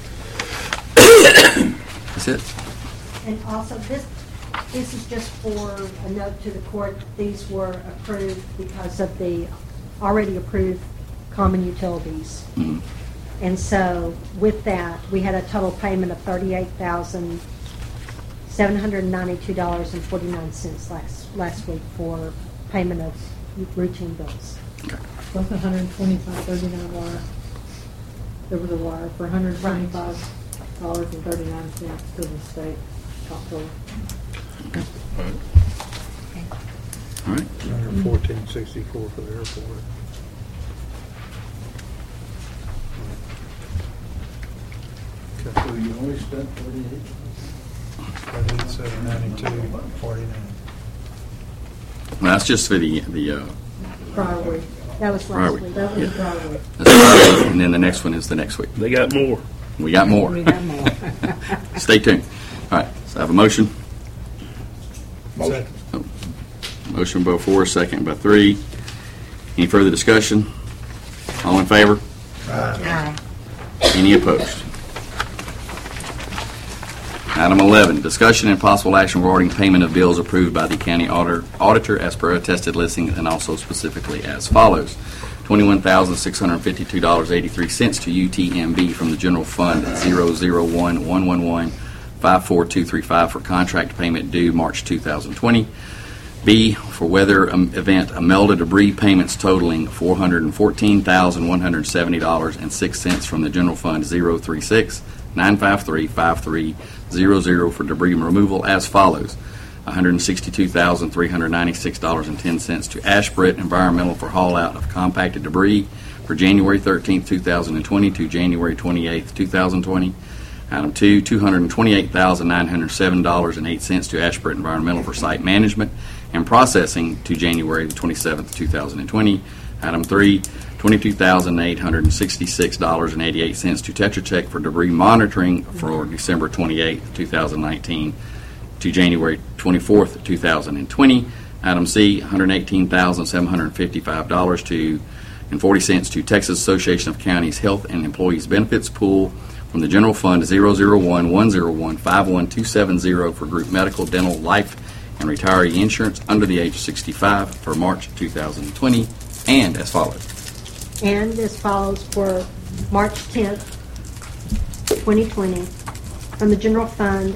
that's it. And also, this is just for a note to the court. These were approved because of the already approved common utilities. And so with that, we had a total payment of $38,792.49 last week for payment of routine bills. Both 125.39 wire. There was a wire for $125.39 to the state comptroller. All right. $114.64 for the airport. So you only spent 38? $38,792.49. Well, that's just for the Prior week. That was Prior last week. week. That was prior week. that's prior week, and then the next one is the next week. They got more. We got more. We got more. Stay tuned. All right, so I have a motion. Motion. Motion by four, second by three. Any further discussion? All in favor? Aye. Any opposed? Item 11, discussion and possible action regarding payment of bills approved by the county auditor as per attested listing and also specifically as follows. $21,652.83 to UTMB from the general fund 001-111-54235 for contract payment due March 2020. B, for weather event Imelda debris payments totaling $414,170.06 from the general fund 036-953-5300 for debris removal as follows. $162,396.10 to Ashbrit Environmental for haul out of compacted debris for January 13th, 2020 to January 28th, 2020. Item 2, $228,907.08 to Ashbrit Environmental for site management and processing to January 27th, 2020. Item 3, $22,866.88 to Tetra Tech for debris monitoring for December 28th, 2019 to January 24th, 2020. Item C, $118,755.40 to Texas Association of Counties Health and Employees Benefits Pool from the General Fund 001-101-51270 for group medical, dental, life, and retiree insurance under the age of 65 for March 2020, and as follows. And as follows for March 10th, 2020, from the general fund,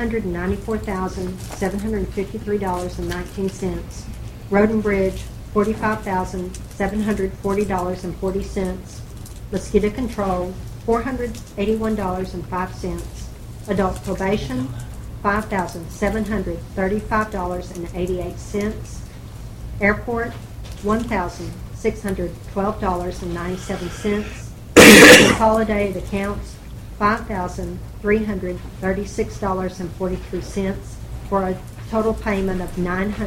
$894,753.19. Road and Bridge, $45,740.40. Mosquito Control, $481.05. Adult Probation, $5,735.88. Airport, $1,612.97. Consolidated accounts, $5,336.43 for a total payment of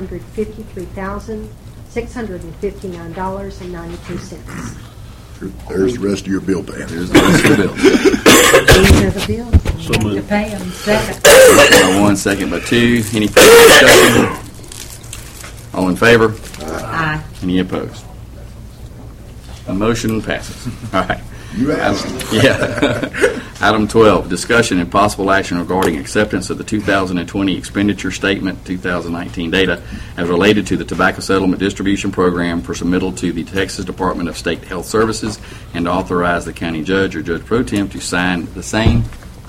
$953,659.92. There's the rest of your bill paying. There's the rest of the bill. These are the bills. So We have to moved. pay them. Second. Motion by one, second by two. Any further discussion? All in favor? Aye. Any opposed? The motion passes. All right. You asked. Yeah. Item 12, discussion and possible action regarding acceptance of the 2020 expenditure statement, 2019 data, as related to the Tobacco Settlement Distribution Program for submittal to the Texas Department of State Health Services, and to authorize the county judge or judge pro tem to sign the same.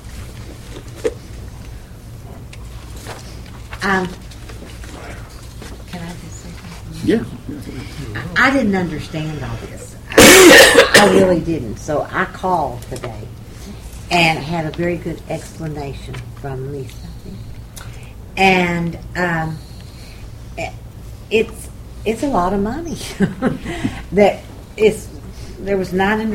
Can I just say something? Yeah. I didn't understand all this. I really didn't. So I called today and had a very good explanation from Lisa. And it's a lot of money. There was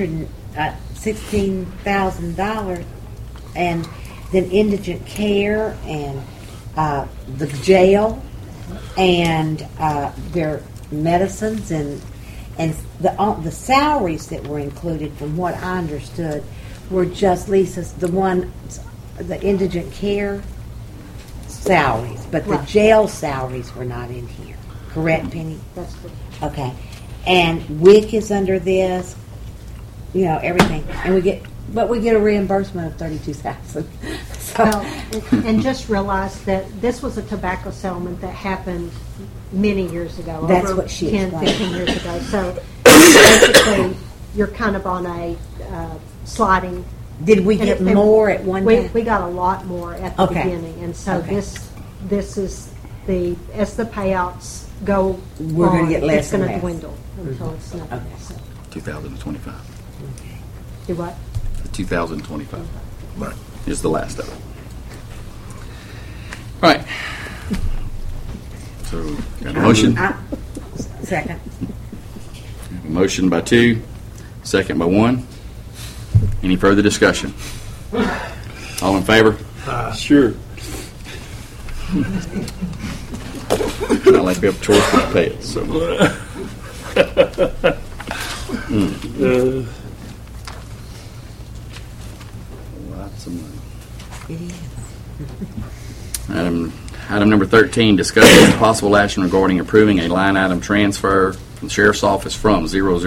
$916,000, and then indigent care and the jail and their medicines and the salaries that were included, from what I understood, were just Lisa's, the indigent care salaries, but the jail salaries were not in here. Correct, Penny? That's correct. Okay. And WIC is under this, everything. And we get a reimbursement of $32,000. Well, and just realize that this was a tobacco settlement that happened many years ago. That's over what she 10, explained. 15 years ago. So basically, you're kind of on a sliding. Did we get more at one time? We got a lot more at the beginning, and so this is as the payouts go. We're going to get less. It's going to dwindle until it's nothing. Okay. So. 2025. Do what? 2025. Right. Is the last of it. All right. So, got a motion? Second. A motion by 2, second by 1. Any further discussion? All in favor? Sure. Not like we have a choice but to pay it. So. Lots of money. It is. Item number 13, discussion and possible action regarding approving a line item transfer from the Sheriff's Office from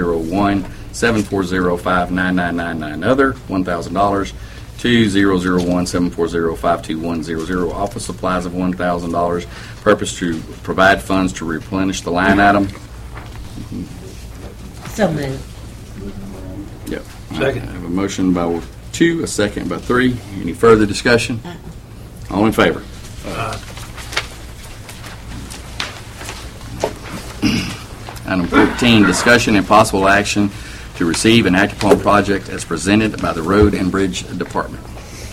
001-740-59999 other, $1,000, to 001-740-52100 office supplies of $1,000, purpose to provide funds to replenish the line item. So moved. Yep. Second. I have a motion by 2, a second by 3. Any further discussion? All in favor? Item 14, discussion and possible action to receive and act upon project as presented by the Road and Bridge Department.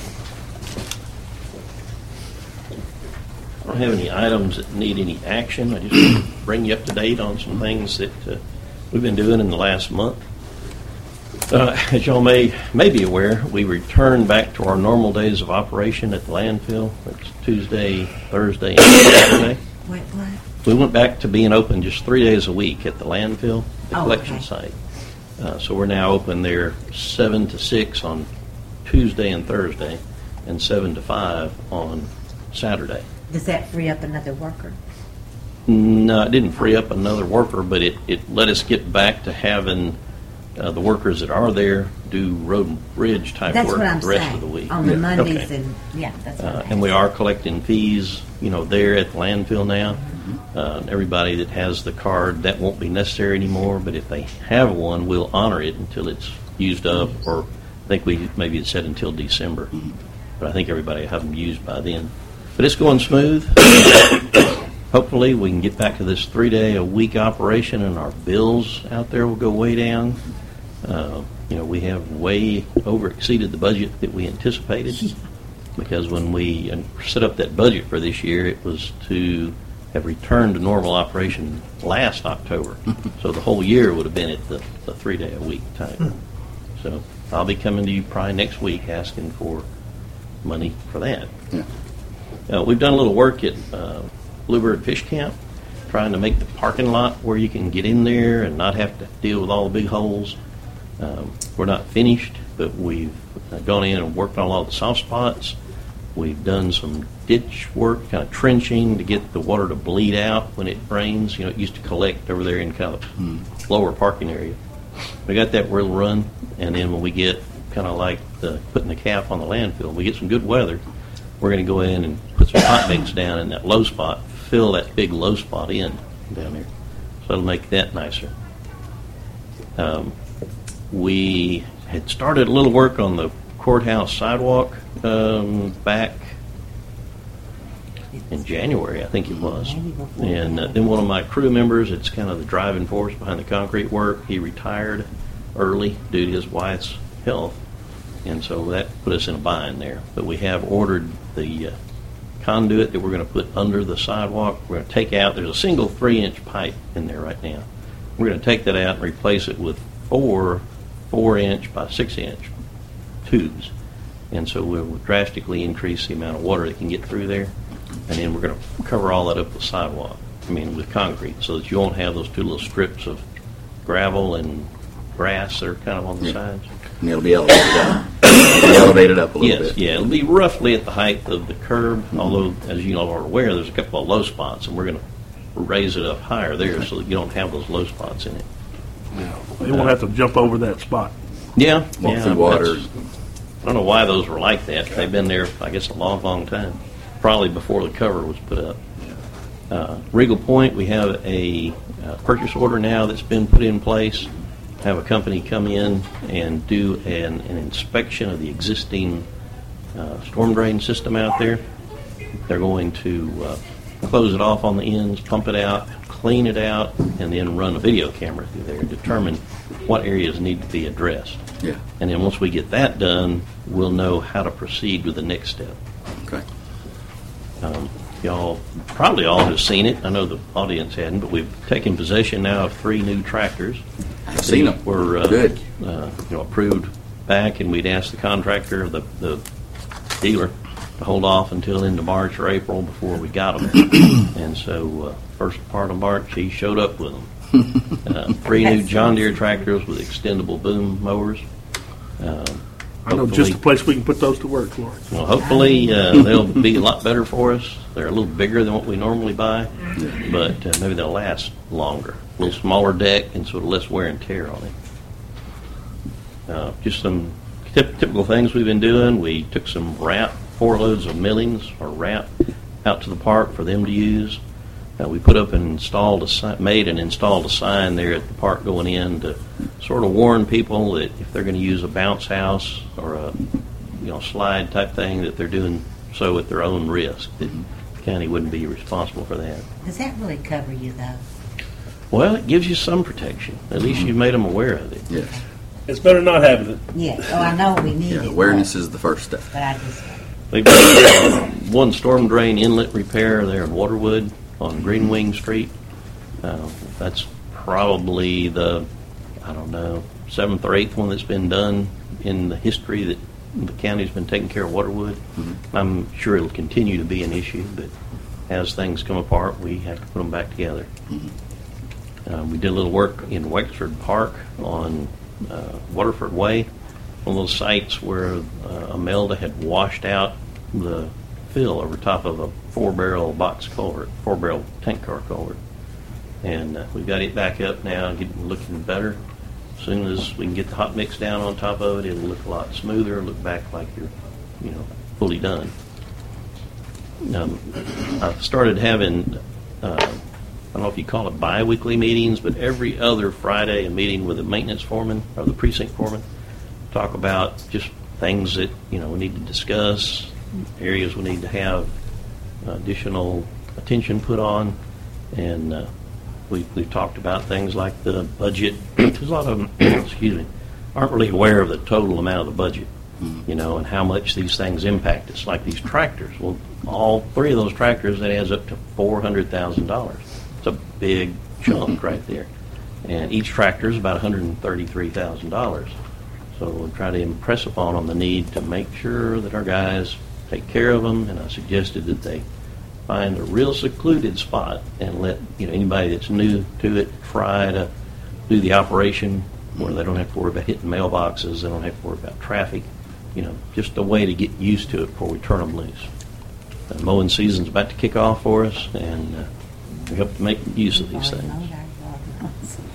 I don't have any items that need any action. I just want to bring you up to date on some things that we've been doing in the last month. As y'all may be aware, we returned back to our normal days of operation at the landfill. It's Tuesday, Thursday, and Saturday. Wait, what? We went back to being open just 3 days a week at the landfill, the collection okay. site. So we're now open there 7 to 6 on Tuesday and Thursday, and 7 to 5 on Saturday. Does that free up another worker? No, it didn't free up another worker, but it let us get back to having the workers that are there do road and bridge type That's work what I'm the rest saying. of the week. On the Mondays Okay. and that's what And we are collecting fees, there at the landfill now. Everybody that has the card, that won't be necessary anymore, but if they have one, we'll honor it until it's used up, or I think maybe it said until December. But I think everybody will have them used by then. But it's going smooth. Hopefully we can get back to this 3-day-a-week operation, and our bills out there will go way down. We have way over exceeded the budget that we anticipated, because when we set up that budget for this year, it was to have returned to normal operation last October. So the whole year would have been at the 3-day-a-week time. So I'll be coming to you probably next week asking for money for that. Yeah. We've done a little work at Bluebird Fish Camp, trying to make the parking lot where you can get in there and not have to deal with all the big holes. We're not finished, but we've gone in and worked on all the soft spots. We've done some ditch work, kind of trenching to get the water to bleed out when it rains. It used to collect over there in kind of lower parking area. we got that will run, and then when we get kind of like putting the cap on the landfill, we get some good weather, we're going to go in and put some hot mix down in that low spot, fill that big low spot in down there. So it'll make that nicer. We had started a little work on the courthouse sidewalk back in January, I think it was. And then one of my crew members, it's kind of the driving force behind the concrete work, he retired early due to his wife's health. And so that put us in a bind there. But we have ordered the conduit that we're going to put under the sidewalk. We're going to take out, there's a single 3-inch pipe in there right now. We're going to take that out and replace it with 4-inch by 6-inch tubes. And so we'll drastically increase the amount of water that can get through there. And then we're going to cover all that up with sidewalk, with concrete, so that you won't have those two little strips of gravel and grass that are kind of on the sides. And it'll be elevated up a little bit. Yeah, it'll be roughly at the height of the curb, although, as you all are aware, there's a couple of low spots, and we're going to raise it up higher there so that you don't have those low spots in it. They won't have to jump over that spot. Yeah. Walk through water. I don't know why those were like that. They've been there, I guess, a long, long time. Probably before the cover was put up. Regal Point, we have a purchase order now that's been put in place. Have a company come in and do an inspection of the existing storm drain system out there. They're going to close it off on the ends, pump it out, clean it out, and then run a video camera through there and determine what areas need to be addressed. Yeah. And then once we get that done, we'll know how to proceed with the next step. Okay. Y'all probably all have seen it. I know the audience hadn't, but we've taken possession now of 3 new tractors. I've seen them. Were good. Approved back, and we'd asked the contractor, the dealer, to hold off until into March or April before we got them. And so first part of March, he showed up with them. 3 new John Deere tractors with extendable boom mowers. I know just a place we can put those to work, Florence. Well, hopefully they'll be a lot better for us. They're a little bigger than what we normally buy, but maybe they'll last longer. A little smaller deck and sort of less wear and tear on it. Just some typical things we've been doing. We took some wrap, 4 loads of millings or wrap out to the park for them to use. We put up and made and installed a sign there at the park going in to sort of warn people that if they're going to use a bounce house or a slide type thing, that they're doing so at their own risk. That the county wouldn't be responsible for that. Does that really cover you, though? Well, it gives you some protection. At least you've made them aware of it. Yes. It's better not having it. Yeah. Oh, I know we need it. Awareness is the first step. But I just... We've got one storm drain inlet repair there in Waterwood on Green Wing Street. That's probably the, 7th or 8th one that's been done in the history that the county's been taking care of Waterwood. Mm-hmm. I'm sure it'll continue to be an issue, but as things come apart, we have to put them back together. Mm-hmm. We did a little work in Wexford Park on Waterford Way, one of those sites where Imelda had washed out the fill over top of a 4-barrel box culvert, 4-barrel tank car culvert. And we've got it back up now, looking better. As soon as we can get the hot mix down on top of it, it'll look a lot smoother, look back like you're, fully done. I've started having, I don't know if you call it bi-weekly meetings, but every other Friday a meeting with the maintenance foreman or the precinct foreman. Talk about just things that, we need to discuss, areas we need to have additional attention put on, and we've talked about things like the budget, because a lot of them, aren't really aware of the total amount of the budget, and how much these things impact us, like these tractors. Well, all 3 of those tractors, that adds up to $400,000. It's a big chunk right there. And each tractor is about $133,000. So we'll try to impress upon them the need to make sure that our guys take care of them, and I suggested that they find a real secluded spot and let anybody that's new to it try to do the operation where they don't have to worry about hitting mailboxes, they don't have to worry about traffic, just a way to get used to it before we turn them loose. The mowing season's about to kick off for us, and we hope to make use of these things.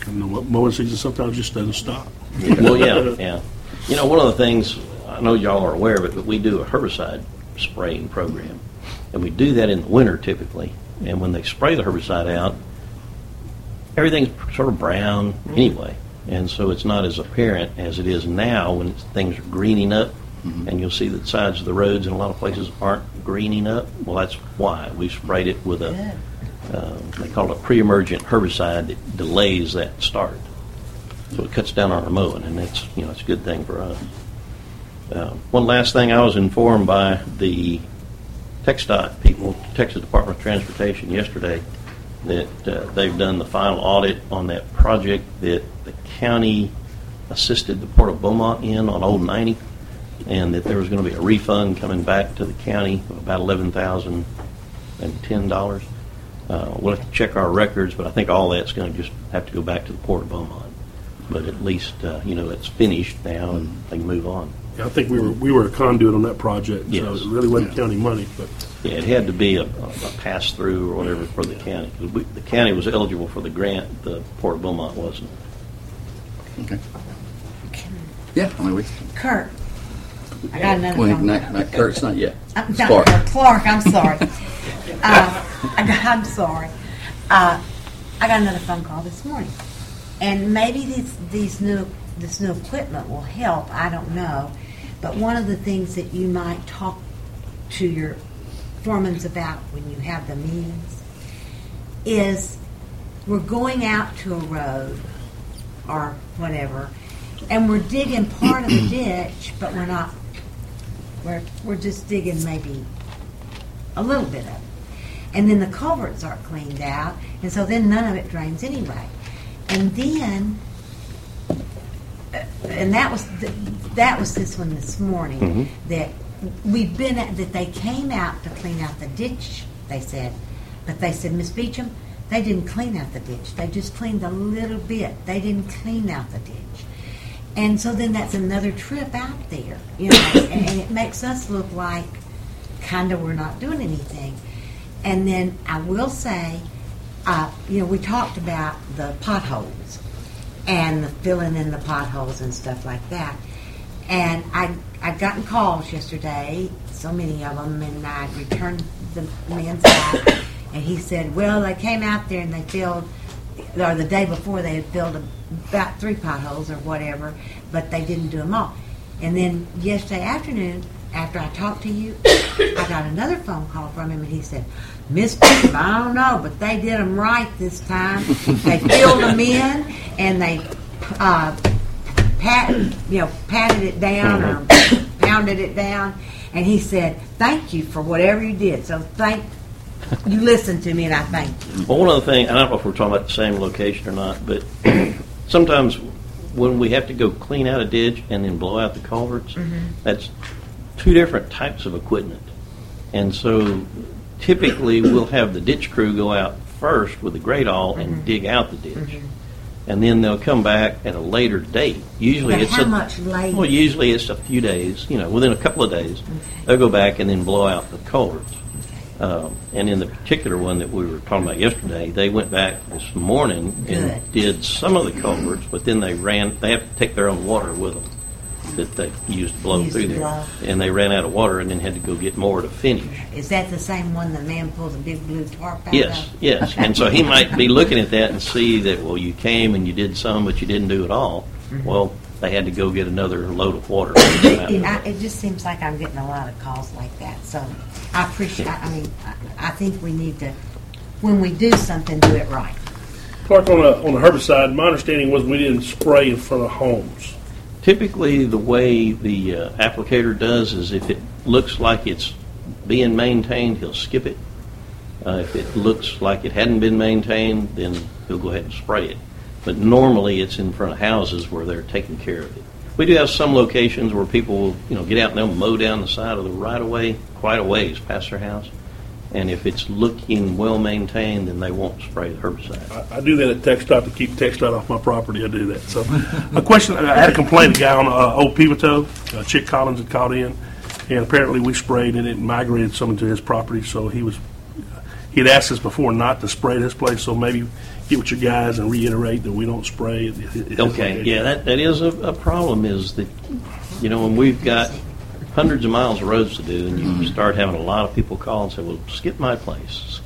And the mowing season sometimes just doesn't stop. Well, yeah. You know, one of the things, I know y'all are aware of it, but we do a herbicide spraying program. And we do that in the winter typically. And when they spray the herbicide out, everything's sort of brown anyway. And so it's not as apparent as it is now when things are greening up. And you'll see that the sides of the roads in a lot of places aren't greening up. Well, that's why. We sprayed it with a, they call it a pre-emergent herbicide that delays that start. So it cuts down on our mowing, and it's, you know, it's a good thing for us. One last thing, I was informed by the TxDOT people, Texas Department of Transportation, yesterday that they've done the final audit on that project that the county assisted the Port of Beaumont in on Old 90, and that there was going to be a refund coming back to the county of about $11,010. We'll have to check our records, but I think all that's going to just have to go back to the Port of Beaumont. But at least, you know, it's finished now and they can move on. Yeah, I think we were a conduit on that project, Yes. so it really wasn't county money. But yeah, it had to be a pass-through or whatever for the county. The county was eligible for the grant, the Port of Beaumont wasn't. Okay. Yeah, I mean, Kurt, I got another well, phone call. not Kurt's not yet. Not Clark. Kurt, Clark, I'm sorry. I'm sorry. I got another phone call this morning, and maybe this new equipment will help. I don't know, but one of the things that you might talk to your foremans about when you have the meetings is we're going out to a road or whatever, and we're digging part of the ditch, but we're not. We're just digging maybe a little bit of it. And then the culverts aren't cleaned out, and so then none of it drains anyway. And then, and that was this one this morning, that we've been at, that they came out to clean out the ditch, they said. But they said, Miss Beecham, they didn't clean out the ditch. They just cleaned a little bit. They didn't clean out the ditch. And so then that's another trip out there, you know, and it makes us look like kind of we're not doing anything. And then I will say, you know, we talked about the potholes and the filling in the potholes and stuff like that. And I'd gotten calls yesterday, so many of them, and I returned the man's back, and he said, well, they came out there and they filled, or the day before they had filled about 3 potholes or whatever, but they didn't do them all. And then yesterday afternoon, after I talked to you, I got another phone call from him, and he said, Miss Beecham, I don't know, but they did them right this time. They filled them in, and they patted it down or pounded it down. And he said, thank you for whatever you did. So you listened to me, and I thank you. Well, one other thing, I don't know if we're talking about the same location or not, but sometimes when we have to go clean out a ditch and then blow out the culverts, that's 2 different types of equipment. And so typically we'll have the ditch crew go out first with the great awl and dig out the ditch. And then they'll come back at a later date. Usually But it's how much later? Well, usually it's a few days, you know, within a couple of days. They'll go back and then blow out the culverts. And in the particular one that we were talking about yesterday, they went back this morning and did some of the culverts, but then they have to take their own water with them that they used to blow through there. And they ran out of water and then had to go get more to finish. Is that the same one the man pulled a big blue tarp out Yes, of? yes. Okay. And so he might be looking at that and see that, well, you came and you did some, but you didn't do it all. Well, they had to go get another load of water. It just seems like I'm getting a lot of calls like that. So I appreciate, I think we need to, when we do something, do it right. Clark, on the herbicide, my understanding was we didn't spray in front of homes. Typically, the way the applicator does is if it looks like it's being maintained, he'll skip it. If it looks like it hadn't been maintained, then he'll go ahead and spray it. But normally it's in front of houses where they're taking care of it. We do have some locations where people will, get out and they'll mow down the side of the right-of-way quite a ways past their house. And if it's looking well-maintained, then they won't spray the herbicide. I do that at TxDOT to keep TxDOT off my property. I do that. So, a question, I had a complaint, a guy on Old Pivotal, Chick Collins had called in, and apparently we sprayed and it migrated some into his property, so he he'd asked us before not to spray this place, so maybe get with your guys and reiterate that we don't spray. Okay, yeah, that is a problem, is that, when we've got hundreds of miles of roads to do, and you start having a lot of people call and say, well, skip my place.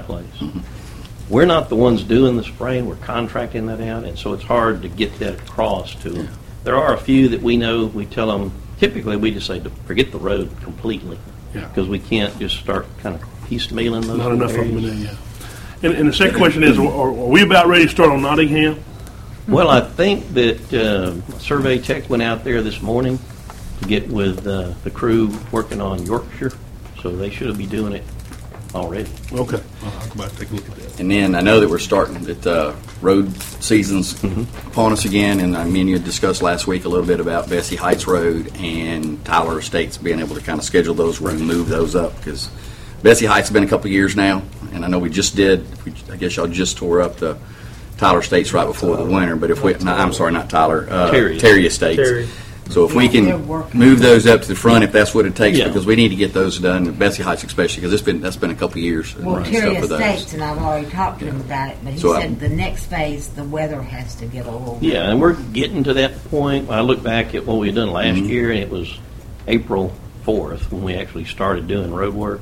We're not the ones doing the spraying, we're contracting that out, and so it's hard to get that across to them. There are a few that we know, we tell them, typically we just say to forget the road completely, because we can't just start kind of piecemealing those Not enough of areas. them in there, And the second question is, are we about ready to start on Nottingham? Well, I think that Survey Tech went out there this morning to get with the crew working on Yorkshire, so they should be doing it already. Okay. I'll go back and take a look at that. And then I know that we're starting that road season's upon us again, and I mean, you had discussed last week a little bit about Bessie Heights Road and Tyler Estates, being able to kind of schedule those and move those up, because Bessie Heights has been a couple of years now, and I know we just did, I guess y'all just tore up the Tyler Estates right before the winter, but if we, no, I'm sorry, not Tyler, Terry Estates. Terry. So if we can move those up to the front, if that's what it takes, Yeah. because we need to get those done, Bessie Heights especially, because that's been a couple of years. Well, and Terry stuff for those. Estates, and I've already talked to him about it, but he So said the next phase, the weather has to get a little. Yeah, and we're getting to that point. I look back at what we had done last year, and it was April 4th when we actually started doing road work.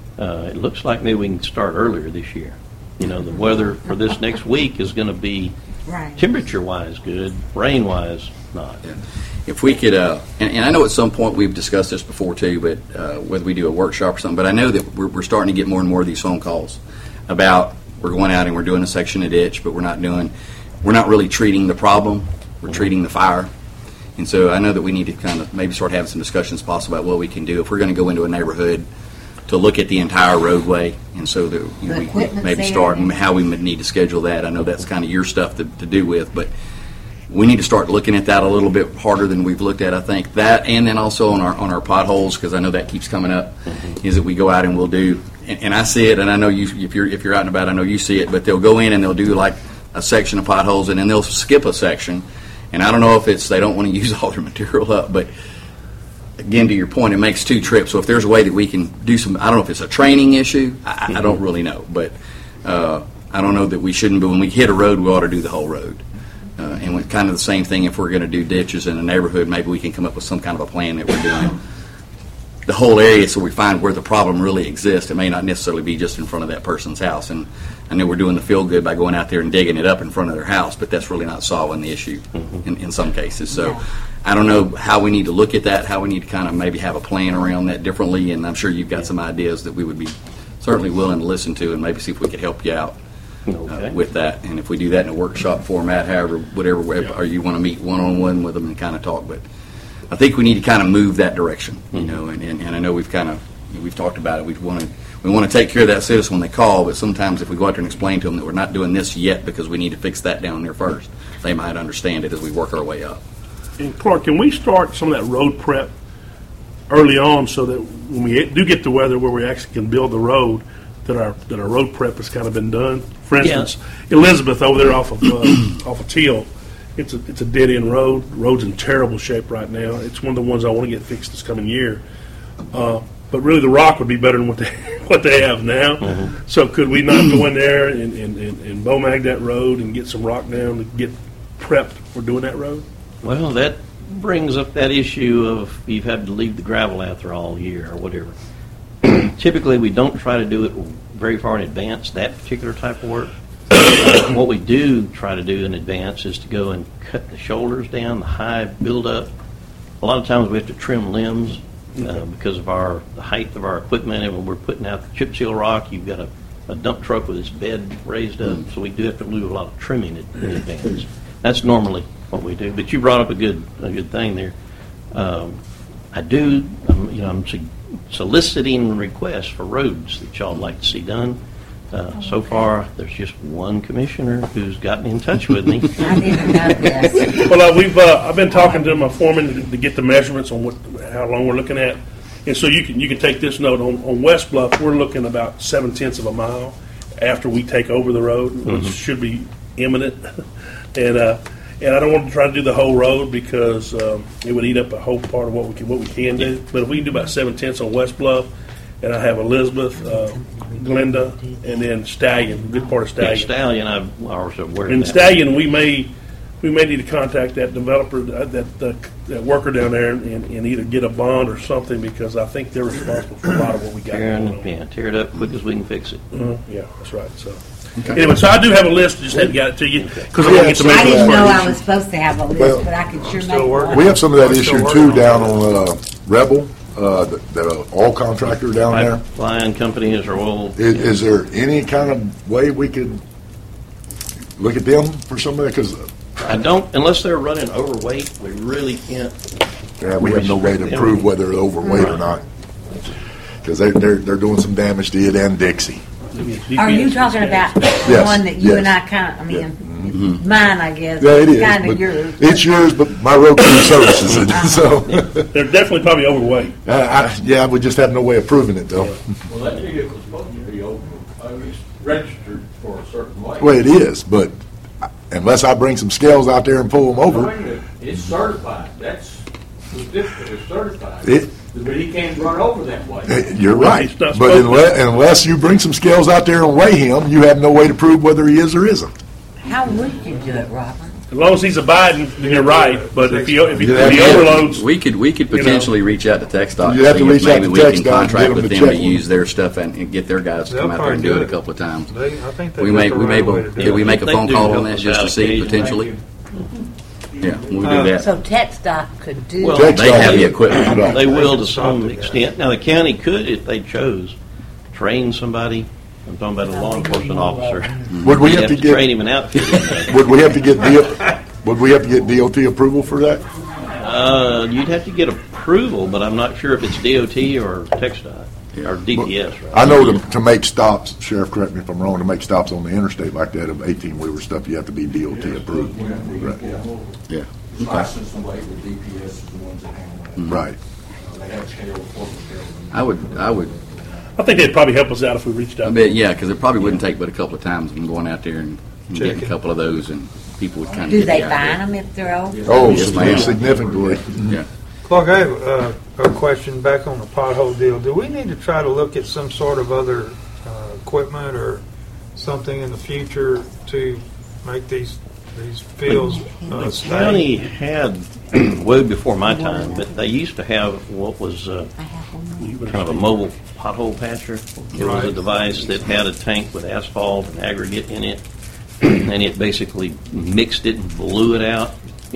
It looks like maybe we can start earlier this year. The weather for this next week is going to be Right. temperature-wise good, rain-wise not. If we could, and I know at some point we've discussed this before too, but whether we do a workshop or something, but I know that we're starting to get more and more of these phone calls about we're going out and we're doing a section of ditch, but we're not really treating the problem, we're treating the fire. And so I know that we need to kind of maybe start having some discussions possible about what we can do if we're going to go into a neighborhood to look at the entire roadway, and so that we maybe start and how we would need to schedule that. I know that's kind of your stuff to do with, but we need to start looking at that a little bit harder than we've looked at. I think that, and then also on our potholes, because I know that keeps coming up, is that we go out and we'll do, and I see it, and I know you, if you're out and about, I know you see it, but they'll go in and they'll do like a section of potholes, and then they'll skip a section, and I don't know if it's they don't want to use all their material up, but again, to your point, it makes two trips. So if there's a way that we can do some, I don't know if it's a training issue. I don't really know, but I don't know that we shouldn't. But when we hit a road, we ought to do the whole road. And when, kind of the same thing, if we're going to do ditches in a neighborhood, maybe we can come up with some kind of a plan that we're doing the whole area, so we find where the problem really exists. It may not necessarily be just in front of that person's house. And I know we're doing the feel good by going out there and digging it up in front of their house, but that's really not solving the issue in some cases. So I don't know how we need to look at that, how we need to kind of maybe have a plan around that differently, and I'm sure you've got some ideas that we would be certainly willing to listen to and maybe see if we could help you out with that. And if we do that in a workshop format, however, whatever, or you want to meet one-on-one with them and kind of talk, but I think we need to kind of move that direction, and I know we've talked about it. We want to take care of that citizen when they call, but sometimes if we go out there and explain to them that we're not doing this yet because we need to fix that down there first, they might understand it as we work our way up. And Clark, can we start some of that road prep early on so that when we do get the weather where we actually can build the road, that our road prep has kind of been done? For instance, Elizabeth over there off of Teal, it's a dead end road. The road's in terrible shape right now. It's one of the ones I want to get fixed this coming year. But really, the rock would be better than what they have now. So could we not go in there and BOMAG that road and get some rock down to get prepped for doing that road? Well, that brings up that issue of you've had to leave the gravel out there all year or whatever. Typically, we don't try to do it very far in advance, that particular type of work. What we do try to do in advance is to go and cut the shoulders down, the high buildup. A lot of times we have to trim limbs because of the height of our equipment, and when we're putting out the chip seal rock, you've got a dump truck with its bed raised up, so we do have to do a lot of trimming in advance. That's normally what we do. But you brought up a good thing there. I'm soliciting requests for roads that y'all would like to see done. So far, there's just one commissioner who's gotten in touch with me. I didn't know this. Well, I've been talking to my foreman to get the measurements on how long we're looking at, and so you can take this note on West Bluff. We're looking about 7/10 of a mile after we take over the road, which should be imminent. And I don't want to try to do the whole road because it would eat up a whole part of what we can do. But if we can do about 7/10 on West Bluff, and I have Elizabeth Glenda, and then Stallion, a good part of Yeah, Stallion. Stallion, I was aware of And that. Stallion, we may need to contact that developer, that worker down there, and either get a bond or something, because I think they're responsible for a lot of what we got going on. Tear it up quick as we can fix it. Yeah, that's right. So anyway, so I do have a list. Just hadn't got it to you because I Yeah, want to get to so- I make didn't know I Well, was supposed to have a list, well, but I could sure still make working. one. We have some of that We're still issue working too on down on Rebel, the oil contractor down there. Flying companies are all. Is there any kind of way we could look at them for some of that? Because I don't, unless they're running overweight, we really can't. we have no way to prove whether they're overweight or not. Because they're doing some damage to it and Dixie. Are you talking about the Yes, one that you yes. and I kind of, I mean, mine, I guess. Yeah, it is. Kind but of yours. It's yours, but my road crew services it. So, They're definitely probably overweight. yeah, we just have no way of proving it though. Well, that vehicle's supposed to be over, it's registered for a certain weight. Well, it is, but unless I bring some scales out there and pull them over, Wait a minute, it's certified, that's, the certificate is certified. It- But he can't run over that weight. you're right. He's not But supposed to. unless you bring some scales out there and weigh him, you have no way to prove whether he is or isn't. How would you do it, Robert? As long as he's abiding, then you're right. But if he Yeah, overloads, We could potentially reach out to TechStop. You have to see if reach out maybe to we can TechStop and contract get with them to them to check. use their stuff and get their guys to They'll come out there and probably do do it a it. couple of times. I think they We got may the we may right way to do could we it. make a They phone do call help on that us just to out see occasionally. potentially? Yeah, we'll do that. So TechStop could do Well, that. They have the equipment. They will to some extent. Now, the county could, if they chose, train somebody. I'm talking about a law enforcement officer. Would we You'd have to train get? him and outfit him. Would we have to get? Would we have to get DOT approval for that? You'd have to get approval, but I'm not sure if it's DOT or TxDOT or DPS. Right? I know to make stops, Sheriff, correct me if I'm wrong, to make stops on the interstate like that of 18-wheeler stuff, you have to be DOT approved. Right. Yeah. License and label, DPS is the ones that handle that. Right. They have scale, corporate scale. I would. I think they'd probably help us out if we reached I out. bet, yeah, because it probably wouldn't take but a couple of times from going out there and getting a Checking. couple of those, and people would kind of Do get they the idea. fine them if they're old? Oh, Yes, ma'am. significantly. Yeah. Clark, I have a question back on the pothole deal. Do we need to try to look at some sort of other equipment or something in the future to make these fields The stay? county had, way before my time, but they used to have what was kind of a mobile pothole patcher. It was a Right. device that had a tank with asphalt and aggregate in it, and it basically mixed it and blew it out,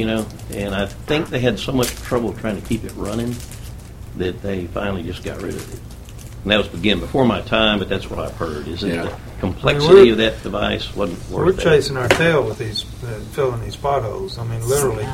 and I think they had so much trouble trying to keep it running that they finally just got rid of it. And that was, again, before my time, but that's what I've heard, is that Yeah. the complexity of that device wasn't We're worth it. chasing our tail with these filling these potholes. I mean, literally,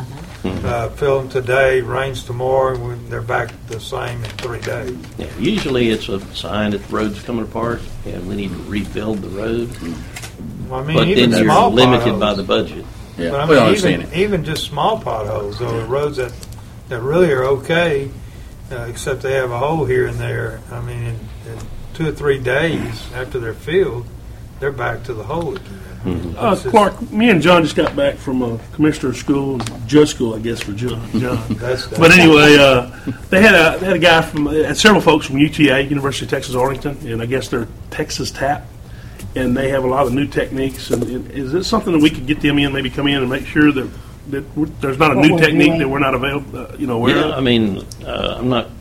fill them today, rains tomorrow, and they're back the same in 3 days. Yeah, usually it's a sign that the road's coming apart and we need to rebuild the road. Well, I mean, But even then small you're limited potholes. by the budget. Yeah, But I we mean, understand it. even just small potholes, or roads that really are okay, except they have a hole here and there. I mean, in 2 or 3 days after they're filled, they're back to the hole again. It's just- Clark, me and John just got back from commissioner school, judge school, I guess, for John. That's But anyway, they had a guy several folks from UTA, University of Texas Arlington, and I guess they're Texas TAP, and they have a lot of new techniques. And is this something that we could get them in, maybe come in and make sure that there's not a new technique that we're not aware Yeah, of? I mean, I'm not,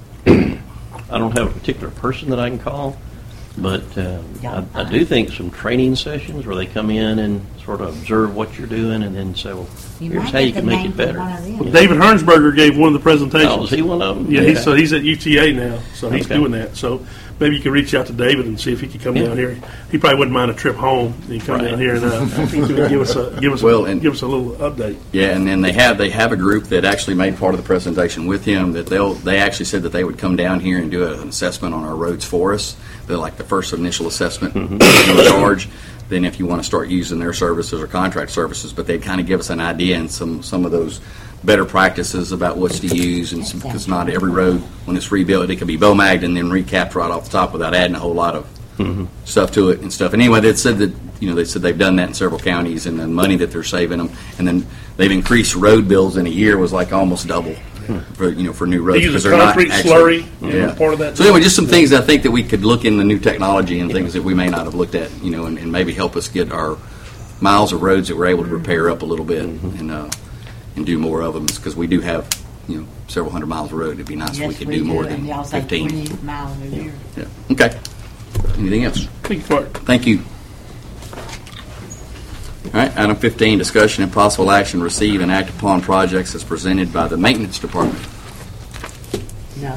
I don't have a particular person that I can call, but I do think some training sessions where they come in and sort of observe what you're doing and then say, well, here's how you can make it better. Well, David Hernsberger gave one of the presentations. Oh, is he one of them? Yeah, Okay. he's at UTA now, so he's Okay. doing that. So maybe you could reach out to David and see if he could come Yeah. down here. He probably wouldn't mind a trip home. He come Right. down here and give us a give us a little update. Yeah, and then they have a group that actually made part of the presentation with him. That they actually said that they would come down here and do an assessment on our roads for us. They're like the first initial assessment no charge. Then if you want to start using their services or contract services, but they'd kind of give us an idea and some of those better practices about what's to use, and because not every road when it's rebuilt it can be bow-magged and then recapped right off the top without adding a whole lot of stuff to it and stuff. And anyway, they said that they said they've done that in several counties, and the money that they're saving them, and then they've increased road bills in a year was like almost double. for new roads. They use because a they're not concrete actually- slurry, part of that. So anyway, just some things I think that we could look in the new technology and things that we may not have looked at, and maybe help us get our miles of roads that we're able to repair up a little bit and do more of them, because we do have several hundred miles of road. It'd be nice if we could do more than y'all say 15. 20 miles a year. Yeah. Okay. Anything else? Thank you, Clark. Thank you. All right, item 15, discussion and possible action, receive and act upon projects as presented by the Maintenance Department. No.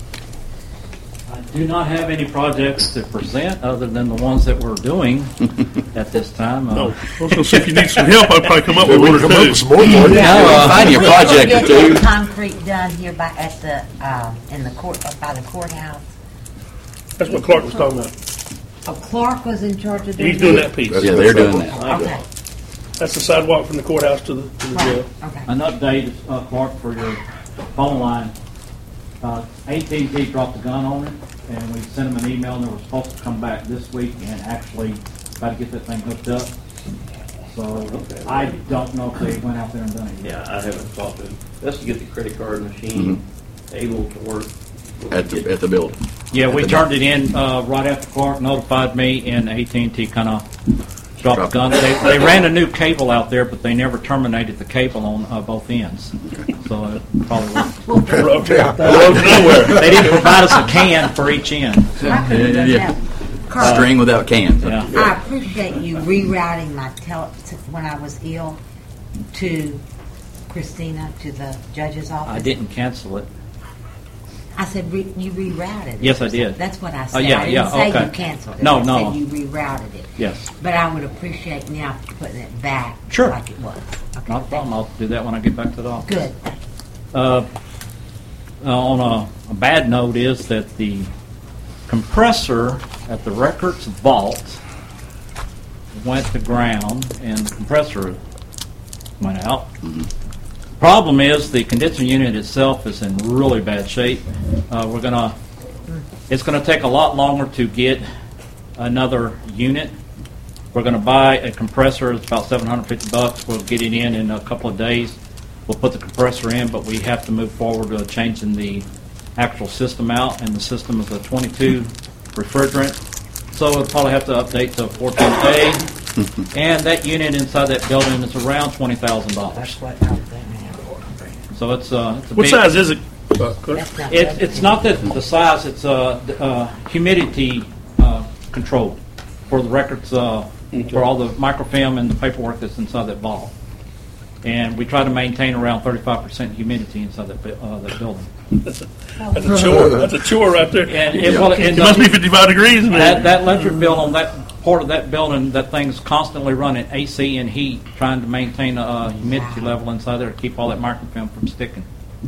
I do not have any projects to present other than the ones that we're doing at this time. No, I was going to say, if you need some help, I'd probably come up with We one or come up two. with some more for you. Find you a project or Get two. that concrete done here in the court, by the courthouse. That's what Clark was talking about. Oh, Clark was in charge of doing He's doing that piece. Yeah, they're doing that. Okay. That's the sidewalk from the courthouse to the jail. Okay. An update, Clark, for your phone line. AT&T dropped the gun on it, and we sent them an email, and they were supposed to come back this week and actually try to get that thing hooked up. So I don't know if they went out there and done it yet. Yeah, I haven't talked to him. That's to get the credit card machine able to work. At the building. Yeah, we turned it in right after Clark notified me, and AT&T kind of dropped the gun. They ran a new cable out there, but they never terminated the cable on both ends. So it probably worked. They didn't provide us a can for each end. Carl, String without cans. Yeah. I appreciate you rerouting my when I was ill to Christina, to the judge's office. I didn't cancel it. I said you rerouted it. Yes, I did. That's what I said. Yeah, I didn't yeah, say okay. you canceled it. No, I no. said you rerouted it. Yes. But I would appreciate now putting it back Sure. like it was. Okay. Not a problem. I'll do that when I get back to the office. Good. On a bad note is that the compressor at the records vault went to ground, and the compressor went out. Problem is the condenser unit itself is in really bad shape. It's gonna take a lot longer to get another unit. We're gonna buy a compressor. It's about $750. We'll get it in a couple of days. We'll put the compressor in, but we have to move forward to changing the actual system out, and the system is a 22 refrigerant. So we'll probably have to update to 14A, and that unit inside that building is around $20,000. That's what I was thinking. So it's a What big, size is it? It's not the size. It's humidity control for the records, for all the microfilm and the paperwork that's inside that vault. And we try to maintain around 35% humidity inside that building. That's a chore. That's a chore right there. And it must be 55 degrees in there. That electric bill on that part of that building, that thing's constantly running AC and heat, trying to maintain a humidity level inside there to keep all that microfilm from sticking.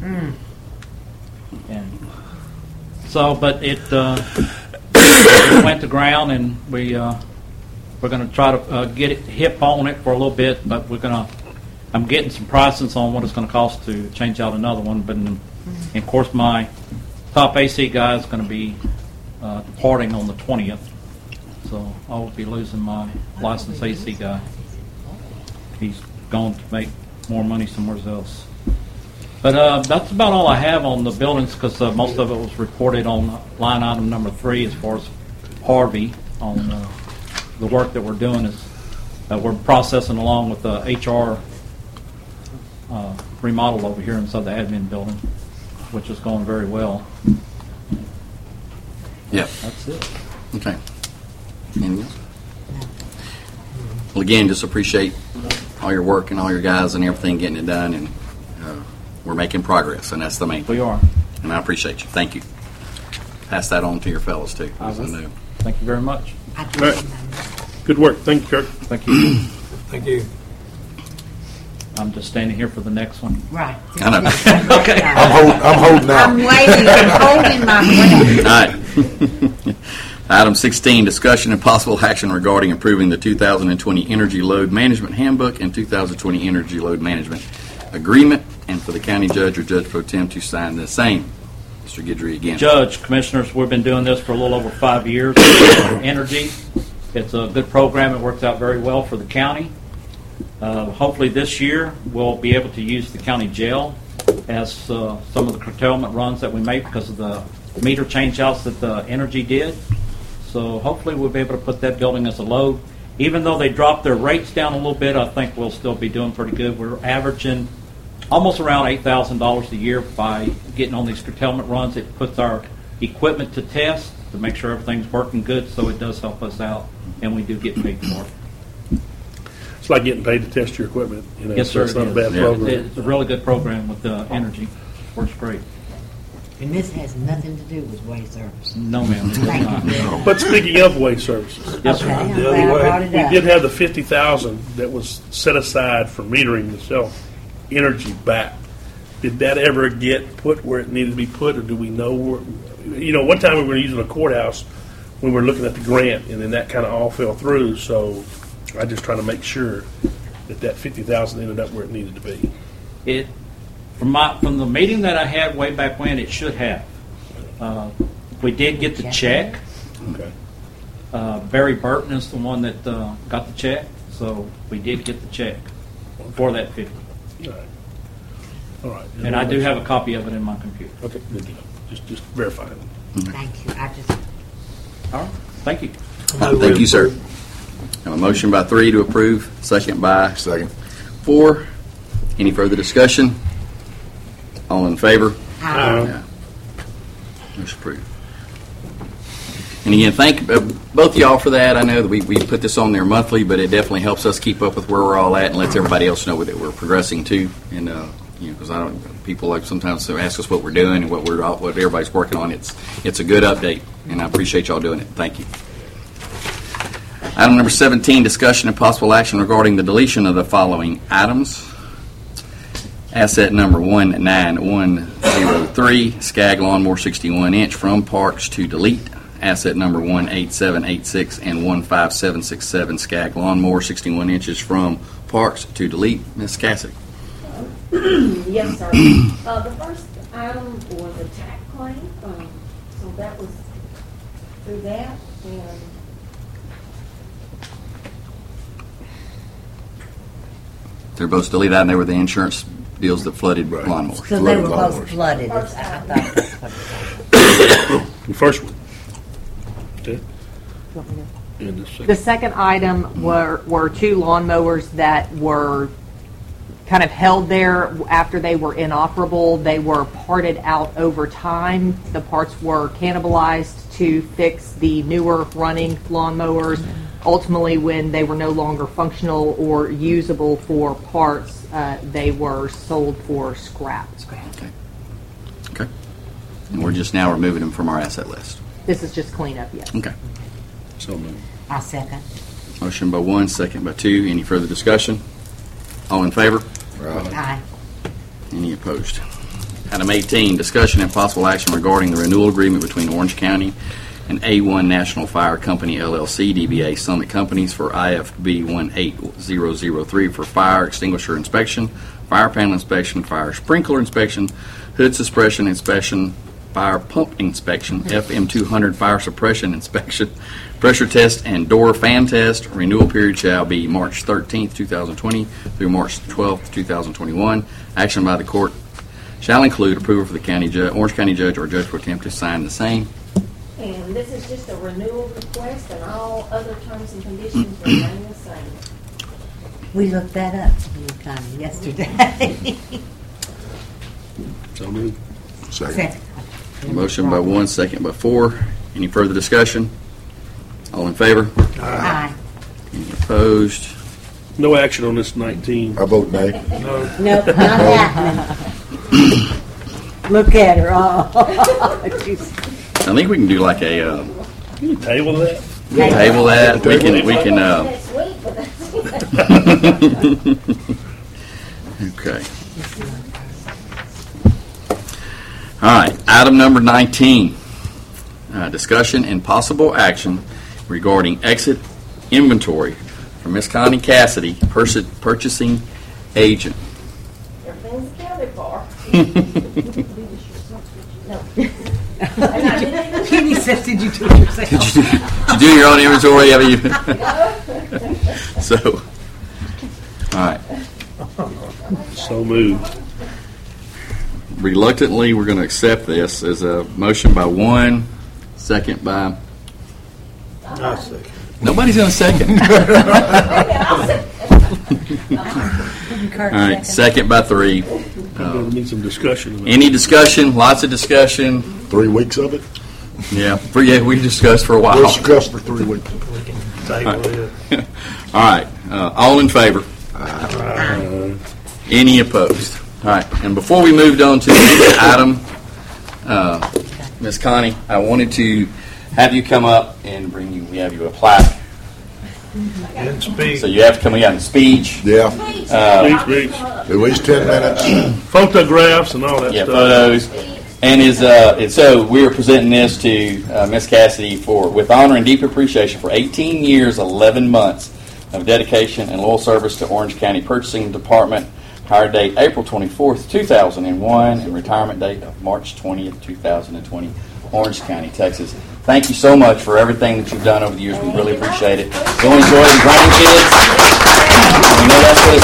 And so, but it went to ground, and we're going to try to get it hip on it for a little bit, but I'm getting some prices on what it's going to cost to change out another one. But of course, my top AC guy is going to be departing on the 20th, so I will be losing my licensed AC guy. He's going to make more money somewhere else. But that's about all I have on the buildings, because most of it was reported on line item number 3 as far as Harvey on the work that we're doing. Is we're processing along with the HR remodel over here inside the admin building, which is going very well. Yeah. That's it. Okay. Anything else? Well, again, just appreciate all your work and all your guys and everything getting it done, and we're making progress, and that's the main thing. We are. And I appreciate you. Thank you. Pass that on to your fellows, too. I as I will. know. Thank you very much. All right. Good work. Thank you, Kirk. Thank you. Thank you. I'm just standing here for the next one. Right. I know. Okay. I'm holding out. I'm waiting. I'm holding my breath. All right. Item 16, discussion and possible action regarding approving the 2020 Energy Load Management Handbook and 2020 Energy Load Management Agreement, and for the county judge or judge pro tem to sign the same. Mr. Guidry again. Judge, commissioners, we've been doing this for a little over 5 years. Energy. It's a good program. It works out very well for the county. Hopefully this year we'll be able to use the county jail as some of the curtailment runs that we made because of the meter change-outs that the energy did. So hopefully we'll be able to put that building as a load. Even though they dropped their rates down a little bit, I think we'll still be doing pretty good. We're averaging almost around $8,000 a year by getting on these curtailment runs. It puts our equipment to test to make sure everything's working good, so it does help us out, and we do get paid for it. It's like getting paid to test your equipment. Yes, sir. So it's not a bad Yeah. program. It's a really good program with energy. Works great. And this has nothing to do with way service. No, ma'am. Thank you. But speaking of waste services, Yes, sir. Okay, I'm the glad I other brought way, it we up. did have the $50,000 that was set aside for metering to sell energy back. Did that ever get put where it needed to be put, or do we know where? One time we were using a courthouse when we were looking at the grant, and then that kind of all fell through. So I just trying to make sure that $50,000 ended up where it needed to be. It from the meeting that I had way back when, it should have. We did get the check. Okay. Barry Burton is the one that got the check, so we did get the check for that 50. All right. All right. And I do have a copy of it in my computer. Okay, good deal. Just verifying. Thank you. All right. Thank you. Thank you, sir. Have a motion by 3 to approve, second by 4. Any further discussion? All in favor? Aye. Motion approved. And again, thank both of y'all for that. I know that we put this on there monthly, but it definitely helps us keep up with where we're all at and lets everybody else know that we're progressing too. And because people like sometimes ask us what we're doing and what everybody's working on. It's a good update, and I appreciate y'all doing it. Thank you. Item number 17, discussion and possible action regarding the deletion of the following items. Asset number 19103, Skag Lawnmower 61-inch from Parks to delete. Asset number 18786 and 15767, Skag Lawnmower 61 inches from Parks to delete. Ms. Cassidy. Yes, sir. The first item was a tax claim, so that was through that, and They're both deleted out, and they were the insurance deals that flooded lawnmowers. So they were both flooded. First I item. thought that's what it The first one. Okay. And the second. The second item were two lawnmowers that were kind of held there after they were inoperable. They were parted out over time. The parts were cannibalized to fix the newer running lawnmowers. Ultimately, when they were no longer functional or usable for parts, they were sold for scrap. Okay. And we're just now removing them from our asset list. This is just cleanup, yes. Okay. So moved. I'll second. Motion by 1, second by 2. Any further discussion? All in favor? Aye. Any opposed? Item 18, discussion and possible action regarding the renewal agreement between Orange County and A1 National Fire Company, LLC, DBA Summit Companies for IFB 18003 for fire extinguisher inspection, fire panel inspection, fire sprinkler inspection, hood suppression inspection, fire pump inspection, FM 200 fire suppression inspection, pressure test, and door fan test. Renewal period shall be March 13th, 2020 through March 12th, 2021. Action by the court shall include approval for the county Orange County judge or judge pro tem to sign the same. And this is just a renewal request, and all other terms and conditions remain the same. We looked that up yesterday. So moved. Second. Motion by 1, second by 4. Any further discussion? All in favor? Aye. Any opposed? No action on this 19. I vote nay. No. Nope, not happening. Look at her. Oh. She's- I think we can do like a Can you table that? table that. We can. Next week, but that's Okay. All right. Item number 19. Discussion and possible action regarding exit inventory from Miss Connie Cassidy, purchasing agent. everything's accounted for. Kenny says, did you do it yourself? Did you do your own inventory? So, all right. So moved. reluctantly, we're going to accept this as a motion by one, second by... I second. Nobody's going to second. All right, second by three. Need some discussion. Any discussion? Lots of discussion. 3 weeks of it? Yeah, we discussed for a while. We'll discuss for 3 weeks. We can table it. All right, all in favor? Any opposed? All right, and before we moved on to the next item, Ms. Connie, I wanted to have you come up and we have you a plaque. And speak. So you have to come out and speech. Yeah. Speech. At least 10 minutes. Photographs and all that Yeah, stuff. photos. And so we are presenting this to Ms. Cassidy with honor and deep appreciation for 18 years, 11 months of dedication and loyal service to Orange County Purchasing Department. Hire date April 24th, 2001, and retirement date of March 20th, 2020, Orange County, Texas. Thank you so much for everything that you've done over the years. We really appreciate it. Go enjoy the grandkids. We know that's what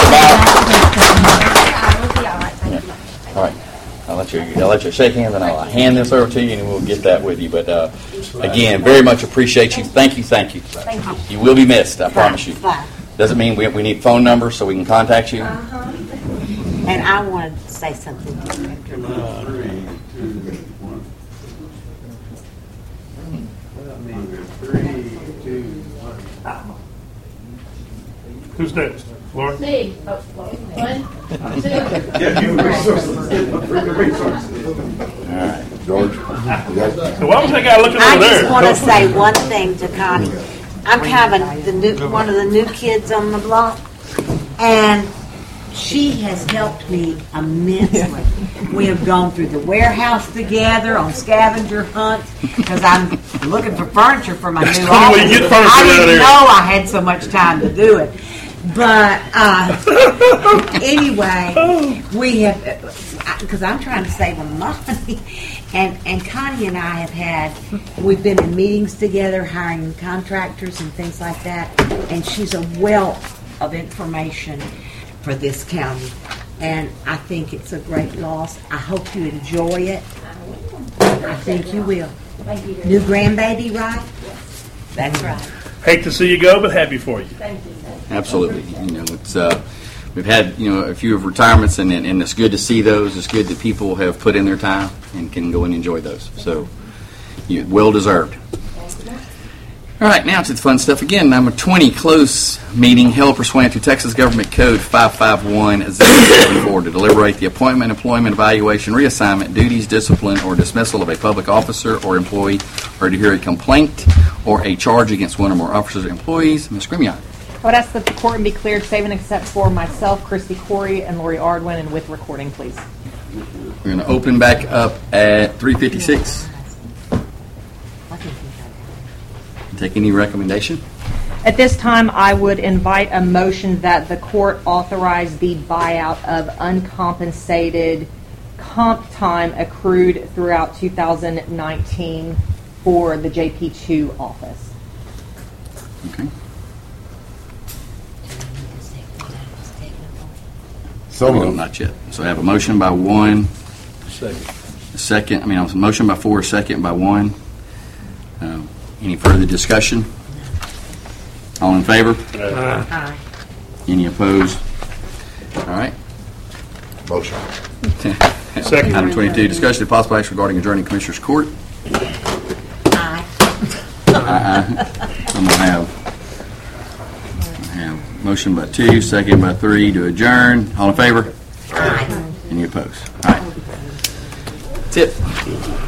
it's about. Yeah. All right. I'll let you shake hands, and I'll hand this over to you, and we'll get that with you. But again, very much appreciate you. Thank you. You will be missed, I promise you. Doesn't mean we need phone numbers so we can contact you. And I wanted to say something to you. Who's next? Laura? Me. Oh, well, 1, 2. All right. George? So why was that guy looking I over there? just want to say one thing to Connie. I'm kind of one of the new kids on the block, and she has helped me immensely. We have gone through the warehouse together on scavenger hunts because I'm looking for furniture for my new office. I didn't know I had so much time to do it. But anyway, we have, because I'm trying to save them money, and Connie and I we've been in meetings together, hiring contractors and things like that, and she's a wealth of information for this county, and I think it's a great loss. I hope you enjoy it. I think you will. Thank you. New grandbaby, right? That's right. Hate to see you go, but happy for you. Thank you. Absolutely. It's we've had a few of retirements, and it's good to see those. It's good that people have put in their time and can go and enjoy those. So, well deserved. All right, now to the fun stuff again. Number 20, close meeting held pursuant to Texas Government Code 551-074 to deliberate the appointment, employment, evaluation, reassignment, duties, discipline, or dismissal of a public officer or employee, or to hear a complaint or a charge against one or more officers or employees. Ms. Grimion. I would ask that the court be cleared, save and except for myself, Christy Corey, and Lori Ardwin, and with recording, please. We're going to open back up at 3:56. Take any recommendation? At this time, I would invite a motion that the court authorize the buyout of uncompensated comp time accrued throughout 2019 for the JP2 office. Okay. So no, not yet. So I have a motion by one. A motion by four, second by one. Any further discussion? All in favor? Aye. Any opposed? All right. Motion. Second. Item 22, discussion of possible action regarding adjourning Commissioners Court. Aye. I'm going to have motion by two, second by three to adjourn. All in favor? Aye. Any opposed? All right. That's it.